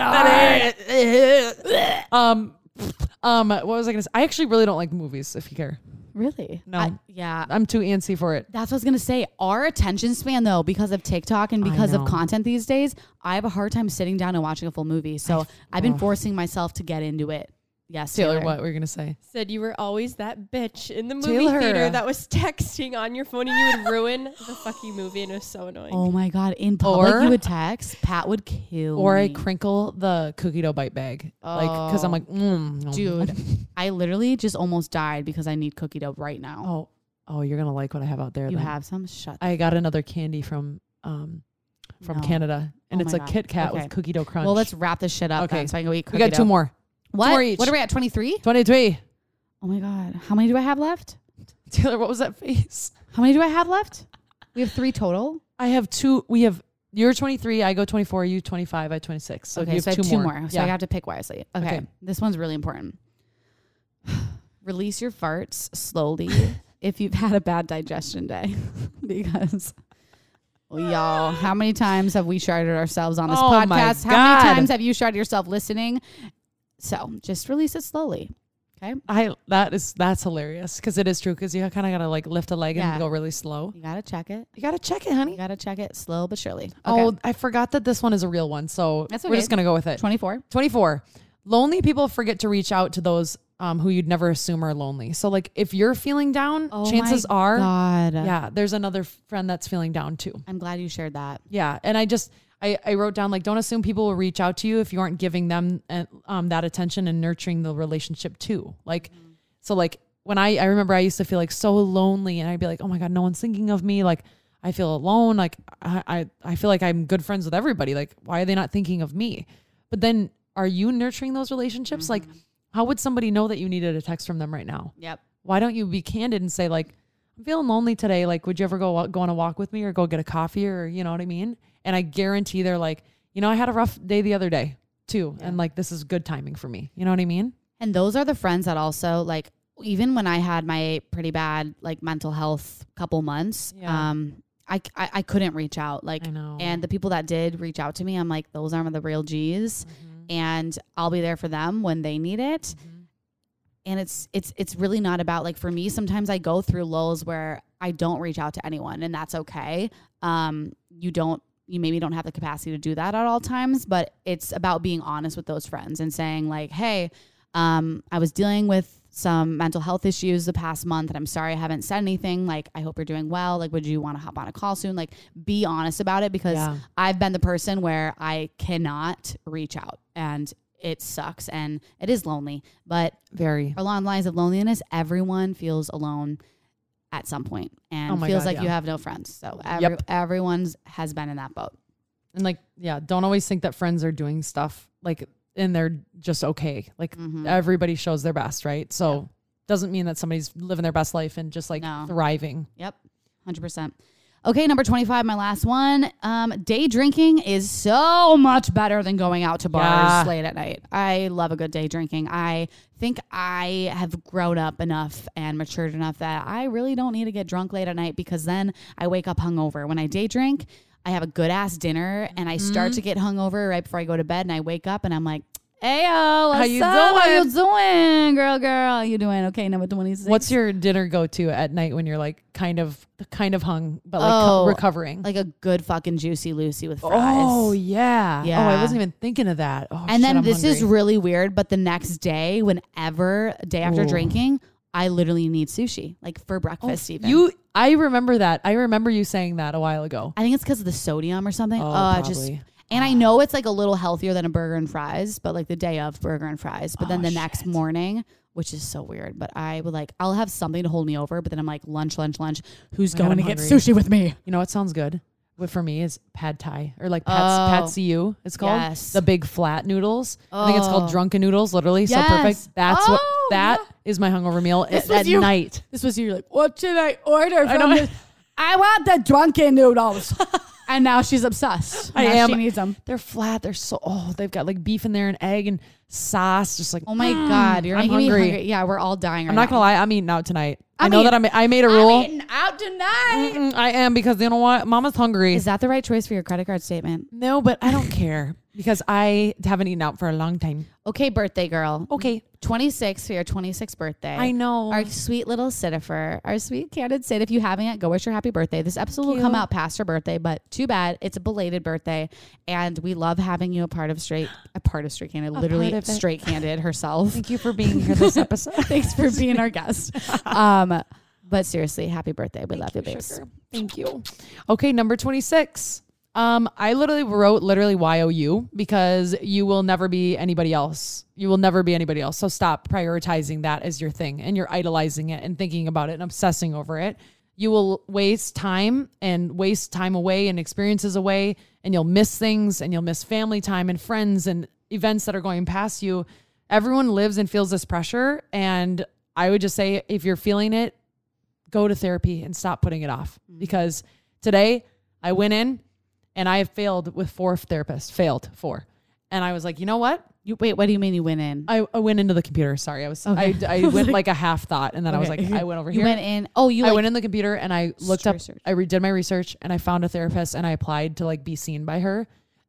hard. um um what was I gonna say? I actually really don't like movies, if you care. Really? No. I- yeah. I'm too antsy for it. That's what I was going to say. Our attention span, though, because of TikTok and I because of know. content these days, I have a hard time sitting down and watching a full movie. So I've been ugh. forcing myself to get into it. Yes, Taylor, Taylor. what were you gonna say? Said you were always that bitch in the movie Taylor. theater that was texting on your phone and you would ruin the fucking movie and it was so annoying. Oh my God. In public, Or- you would text. Pat would kill Or I me. crinkle the cookie dough bite bag, like because I'm like, mm, no. Dude, I literally just almost died because I need cookie dough right now. Oh, oh, you're gonna like what I have out there. you then. have some? Shut I got another candy from um from No. Canada, and Oh it's my a God. Kit Kat Okay. with cookie dough crunch. Well, let's wrap this shit up Okay. then so I can go eat we cookie got dough. two more. What? more each. What are we at? twenty-three? twenty-three. Oh my God. How many do I have left? Taylor, what was that face? How many do I have left? We have three total. I have two. We have you're twenty-three. I go twenty-four. You twenty-five. I twenty-six. So Okay, you have so I two, have two more. more. So yeah. I have to pick wisely. Okay. Okay. This one's really important. Release your farts slowly if you've had a bad digestion day. Because, well, y'all, how many times have we sharded ourselves on this Oh my podcast? How God. many times have you sharded yourself listening? So just release it slowly. Okay. I that is that's hilarious because it is true because you kind of gotta like lift a leg Yeah. and go really slow. You got to check it. You gotta check it, You honey. got to check it slow but surely. Okay. Oh, I forgot that this one is a real one, so That's we're okay. just gonna go with it. twenty-four. twenty-four. Lonely people forget to reach out to those um, who you'd never assume are lonely. So like if you're feeling down, Oh chances my are, God. yeah, there's another friend that's feeling down too. I'm glad you shared that. Yeah, and I just I, I wrote down like don't assume people will reach out to you if you aren't giving them uh, um, that attention and nurturing the relationship too. Like so like when I I remember I used to feel like so lonely and I'd be like, oh my God, no one's thinking of me. Like I feel alone. Like I I, I feel like I'm good friends with everybody. Like why are they not thinking of me? But then are you nurturing those relationships? Like how would somebody know that you needed a text from them right now? Yep. Why don't you be candid and say like, I'm feeling lonely today. Like, would you ever go go on a walk with me or go get a coffee or, you know what I mean? And I guarantee they're like, you know, I had a rough day the other day too. Yeah. And like, this is good timing for me. You know what I mean? And those are the friends that also like, even when I had my pretty bad like mental health couple months, yeah. um, I, I, I couldn't reach out. Like, I know. And the people that did reach out to me, I'm like, those are the real G's, mm-hmm. and I'll be there for them when they need it. Mm-hmm. And it's, it's, it's really not about like, for me, sometimes I go through lulls where I don't reach out to anyone, and that's okay. Um, you don't, you maybe don't have the capacity to do that at all times, but it's about being honest with those friends and saying like, hey, um, I was dealing with some mental health issues the past month, and I'm sorry I haven't said anything. Like, I hope you're doing well. Like, would you want to hop on a call soon? Like, be honest about it, because yeah. I've been the person where I cannot reach out, and it sucks and it is lonely. But very along the lines of loneliness, everyone feels alone at some point and oh feels God, like yeah. you have no friends. So every, yep. everyone's has been in that boat. And like, yeah, don't always think that friends are doing stuff like, and they're just okay. Like mm-hmm. everybody shows their best, right? So yep. doesn't mean that somebody's living their best life and just like no. thriving. Yep. one hundred percent. Okay. Number twenty-five, my last one. Um, day drinking is so much better than going out to bars yeah. late at night. I love a good day drinking. I think I have grown up enough and matured enough that I really don't need to get drunk late at night, because then I wake up hungover. When I day drink, I have a good ass dinner and I start mm-hmm. to get hungover right before I go to bed, and I wake up and I'm like, Ayo, what's How you up? doing? How you doing, girl, girl? How you doing? Okay, number twenty-six. What's your dinner go-to at night when you're like kind of kind of hung, but like oh, co- recovering? Like a good fucking Juicy Lucy with fries. Oh, yeah. Yeah. Oh, I wasn't even thinking of that. Oh, and shit, then I'm this hungry. is really weird, but the next day, whenever, day after Ooh. drinking, I literally need sushi, like for breakfast oh, even. You, I remember that. I remember you saying that a while ago. I think it's because of the sodium or something. Oh, uh, probably. Just, and I know it's like a little healthier than a burger and fries, but like the day of burger and fries. But oh, then the shit. next morning, which is so weird, but I would like, I'll have something to hold me over, but then I'm like, lunch, lunch, lunch. Who's oh going God, to hungry. get sushi with me? You know what sounds good? What for me is pad thai, or like pad, oh, pad see ew. It's called yes. the big flat noodles. Oh. I think it's called drunken noodles, literally. Yes. So perfect. That's oh, what that yeah. is my hungover meal this at, at you. night. This was you. You're like, what should I order I from know. this? I want the drunken noodles. And now she's obsessed. I now am. She needs them. They're flat. They're so, oh, they've got like beef in there and egg and sauce. Just like, oh my God. You're I'm making hungry. me hungry. Yeah, we're all dying right I'm not now. going to lie. I'm eating out tonight. I'm I know eating, that I'm, I made a rule. I'm eating out tonight. Mm-mm, I am, because you know what? Mama's hungry. Is that the right choice for your credit card statement? No, but I don't care, because I haven't eaten out for a long time. Okay, birthday girl. Okay. twenty-six for your twenty-sixth birthday. I know. Our sweet little Citifer, our sweet candid Sid. If you haven't yet, go wish her happy birthday. This episode will come out past her birthday, but too bad. It's a belated birthday. And we love having you a part of Straight, a part of Straight Candid, literally Straight Candid herself. Thank you for being here this episode. Thanks for being our guest. Um, but seriously, happy birthday. We Thank love you, you, babes. Sugar. Thank you. Okay, number twenty-six. Um, I literally wrote literally Y O U, because you will never be anybody else. You will never be anybody else. So stop prioritizing that as your thing, and you're idolizing it and thinking about it and obsessing over it. You will waste time and waste time away and experiences away, and you'll miss things, and you'll miss family time and friends and events that are going past you. Everyone lives and feels this pressure. And I would just say, if you're feeling it, go to therapy and stop putting it off. Mm-hmm. Because today I went in, and I have failed with four therapists, failed four. And I was like, you know what? You wait, what do you mean you went in? I, I went into the computer. Sorry. I was, okay. I, I went like a half thought. And then okay. I was like, I went over you here. You went in. Oh, you I like, went in the computer and I looked up, research. I redid my research, and I found a therapist, and I applied to like be seen by her.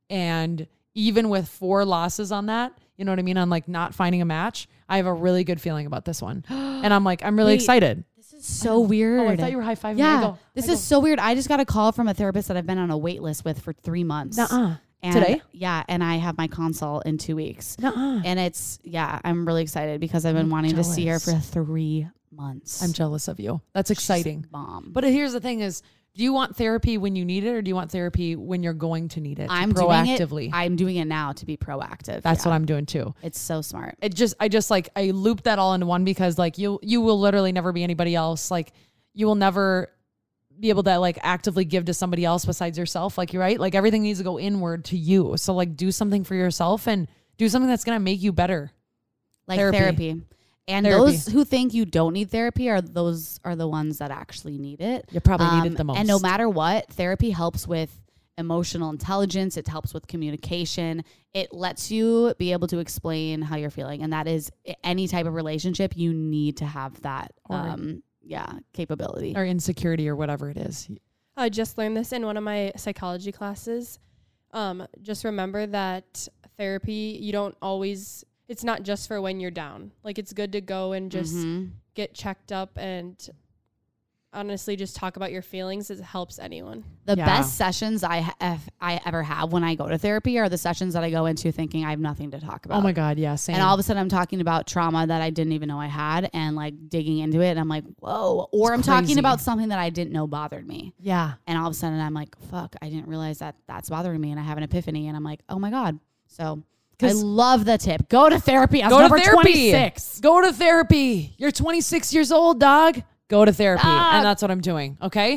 And even with four losses on that, you know what I mean? On like not finding a match, I have a really good feeling about this one. And I'm like, I'm really Wait. excited. So weird. Oh, I thought you were high-fiving. Yeah, I go, this I is go. so weird. I just got a call from a therapist that I've been on a wait list with for three months. Nuh-uh. And Today? Yeah, and I have my consult in two weeks. Nuh-uh. And it's, yeah, I'm really excited because I've been I'm wanting jealous. to see her for three months. I'm jealous of you. That's exciting. She's bomb. But here's the thing is, do you want therapy when you need it, or do you want therapy when you're going to need it? I'm proactively. Doing it, I'm doing it now to be proactive. That's yeah. what I'm doing too. It's so smart. It just, I just like, I looped that all into one, because like you, you will literally never be anybody else. Like you will never be able to like actively give to somebody else besides yourself. Like you're right. Like everything needs to go inward to you. So like do something for yourself, and do something that's going to make you better. Like therapy. therapy. And Therapy. Those who think you don't need therapy are those are the ones that actually need it. You probably um, need it the most. And no matter what, therapy helps with emotional intelligence. It helps with communication. It lets you be able to explain how you're feeling. And that is any type of relationship, you need to have that, um, yeah, capability. Or insecurity or whatever it is. I just learned this in one of my psychology classes. Um, just remember that therapy, you don't always, it's not just for when you're down. Like, it's good to go and just Mm-hmm. get checked up and honestly just talk about your feelings. It helps anyone. The Yeah. best sessions I have, I ever have when I go to therapy are the sessions that I go into thinking I have nothing to talk about. Oh my God. Yeah. Same. And all of a sudden I'm talking about trauma that I didn't even know I had and like digging into it. And I'm like, whoa. Or It's I'm talking crazy. about something that I didn't know bothered me. yeah. And all of a sudden I'm like, fuck, I didn't realize that that's bothering me. And I have an epiphany and I'm like, oh my God. So I 'Cause- love the tip. Go to therapy. I was Go to number therapy. twenty-six. Go to therapy. You're twenty-six years old, dog. Go to therapy. Ah. And that's what I'm doing. Okay.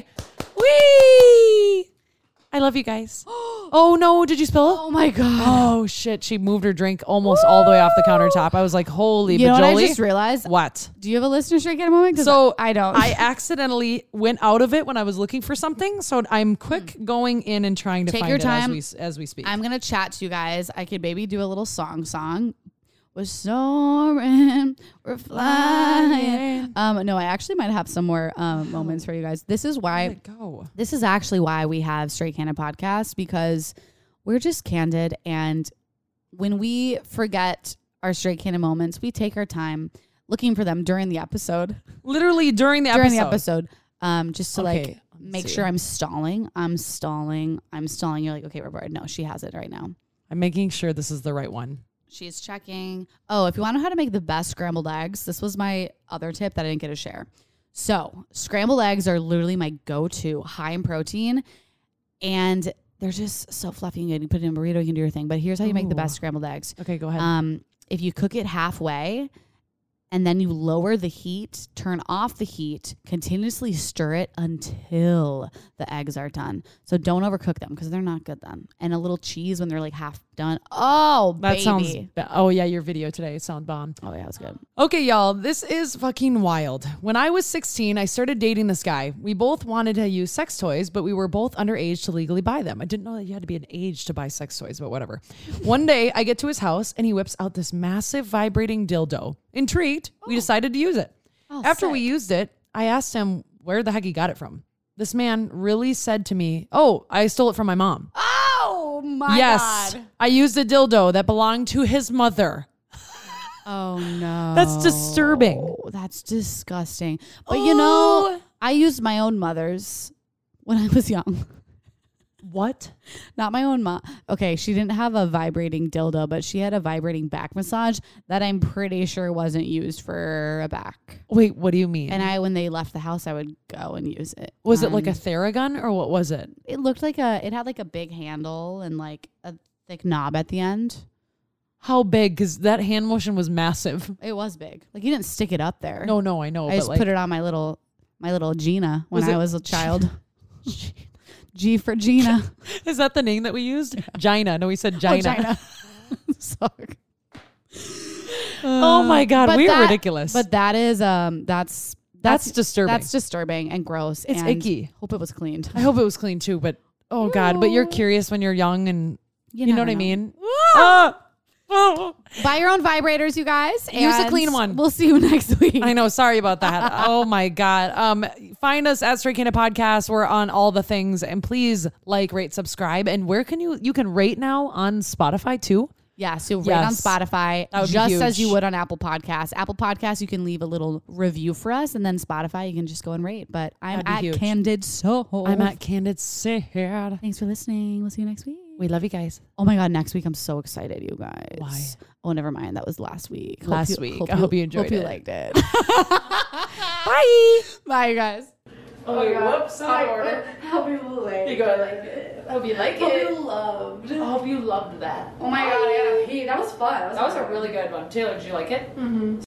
Wee. I love you guys. Oh no. Did you spill it? Oh my God. Oh shit. She moved her drink almost all the way off the countertop. I was like, holy You know what I bajoli. just realized? What? Do you have a listener strike at a moment? 'Cause So I don't. I accidentally went out of it when I was looking for something. So I'm quick going in and trying to Take find your it time. as we, as we speak. I'm gonna chat to you guys. I could maybe do a little song song. We're soaring, we're flying. Um, no, I actually might have some more um, moments for you guys. This is Let why. it go. This is actually why we have Straight Candid Podcast, because we're just candid, and when we forget our Straight Candid moments, we take our time looking for them during the episode. Literally during the during episode. the episode, um, just to Okay, like let me make see. sure I'm stalling. I'm stalling. I'm stalling. You're like, okay, we're bored. No, she has it right now. I'm making sure this is the right one. She's checking. Oh, if you want to know how to make the best scrambled eggs, this was my other tip that I didn't get to share. So scrambled eggs are literally my go-to, high in protein, and they're just so fluffy and good. You put it in a burrito, you can do your thing. But here's how you make the Ooh. best scrambled eggs. Okay, go ahead. Um, if you cook it halfway and then you lower the heat, turn off the heat, continuously stir it until the eggs are done. So don't overcook them because they're not good then. And a little cheese when they're like half done. Oh, that baby. sounds. Ba- oh yeah, your video today sound bomb. Oh yeah, it was good. Okay, y'all, this is fucking wild. When I was sixteen, I started dating this guy. We both wanted to use sex toys, but we were both underage to legally buy them. I didn't know that you had to be an age to buy sex toys, but whatever. One day, I get to his house and he whips out this massive vibrating dildo. Intrigued, we decided to use it. Oh, After we sick. used it, I asked him where the heck he got it from. This man really said to me, "Oh, I stole it from my mom." Oh my yes, God. I used a dildo that belonged to his mother. Oh no. That's disturbing. That's disgusting. But you know, I used my own mother's when I was young. What? Not my own mom. Okay, she didn't have a vibrating dildo, but she had a vibrating back massage that I'm pretty sure wasn't used for a back. Wait, what do you mean? And I, when they left the house, I would go and use it. was it like a Um, Theragun or what was it? It looked like a. It had like a big handle and like a thick knob at the end. How big? Because that hand motion was massive. It was big. Like you didn't stick it up there. No, no, I know. I but just like, put it on my little, my little Gina when Was I it- was a child. G for Gina. is that the name that we used? Gina. No, we said Oh, Gina. Gina. Sorry. Oh my God, But we're that- ridiculous. But that is um that's That's disturbing. That's disturbing and gross. It's and icky. Hope it was cleaned. I hope it was clean too. But oh God, but you're curious when you're young and you, know never what I mean. Ah! Oh. Buy your own vibrators, you guys. Use a and clean one. We'll see you next week. I know. Sorry about that. Oh my God. Um, find us at Straight Candid Podcast. We're on all the things, and please like, rate, subscribe. And where can you? You can rate now on Spotify too. Yeah, so rate Yes. on Spotify That would be just as huge. you would on Apple Podcasts. Apple Podcasts, you can leave a little review for us, and then Spotify, you can just go and rate. But I'm That'd be at huge. Candid Soho. I'm at Candid Sad. Thanks for listening. We'll see you next week. We love you guys. Oh my God, next week I'm so excited, you guys. Why? Oh, never mind. That was last week. Hope Last you- week. I hope you enjoyed hope you it. liked it. Bye. Bye, you guys. Oh, whoops. Out of order. Hope you like You gotta like it. Hope you like it. Loved. I hope you loved that. Oh my God, I gotta pee. That was fun. That was a really good one. Taylor, did you like it?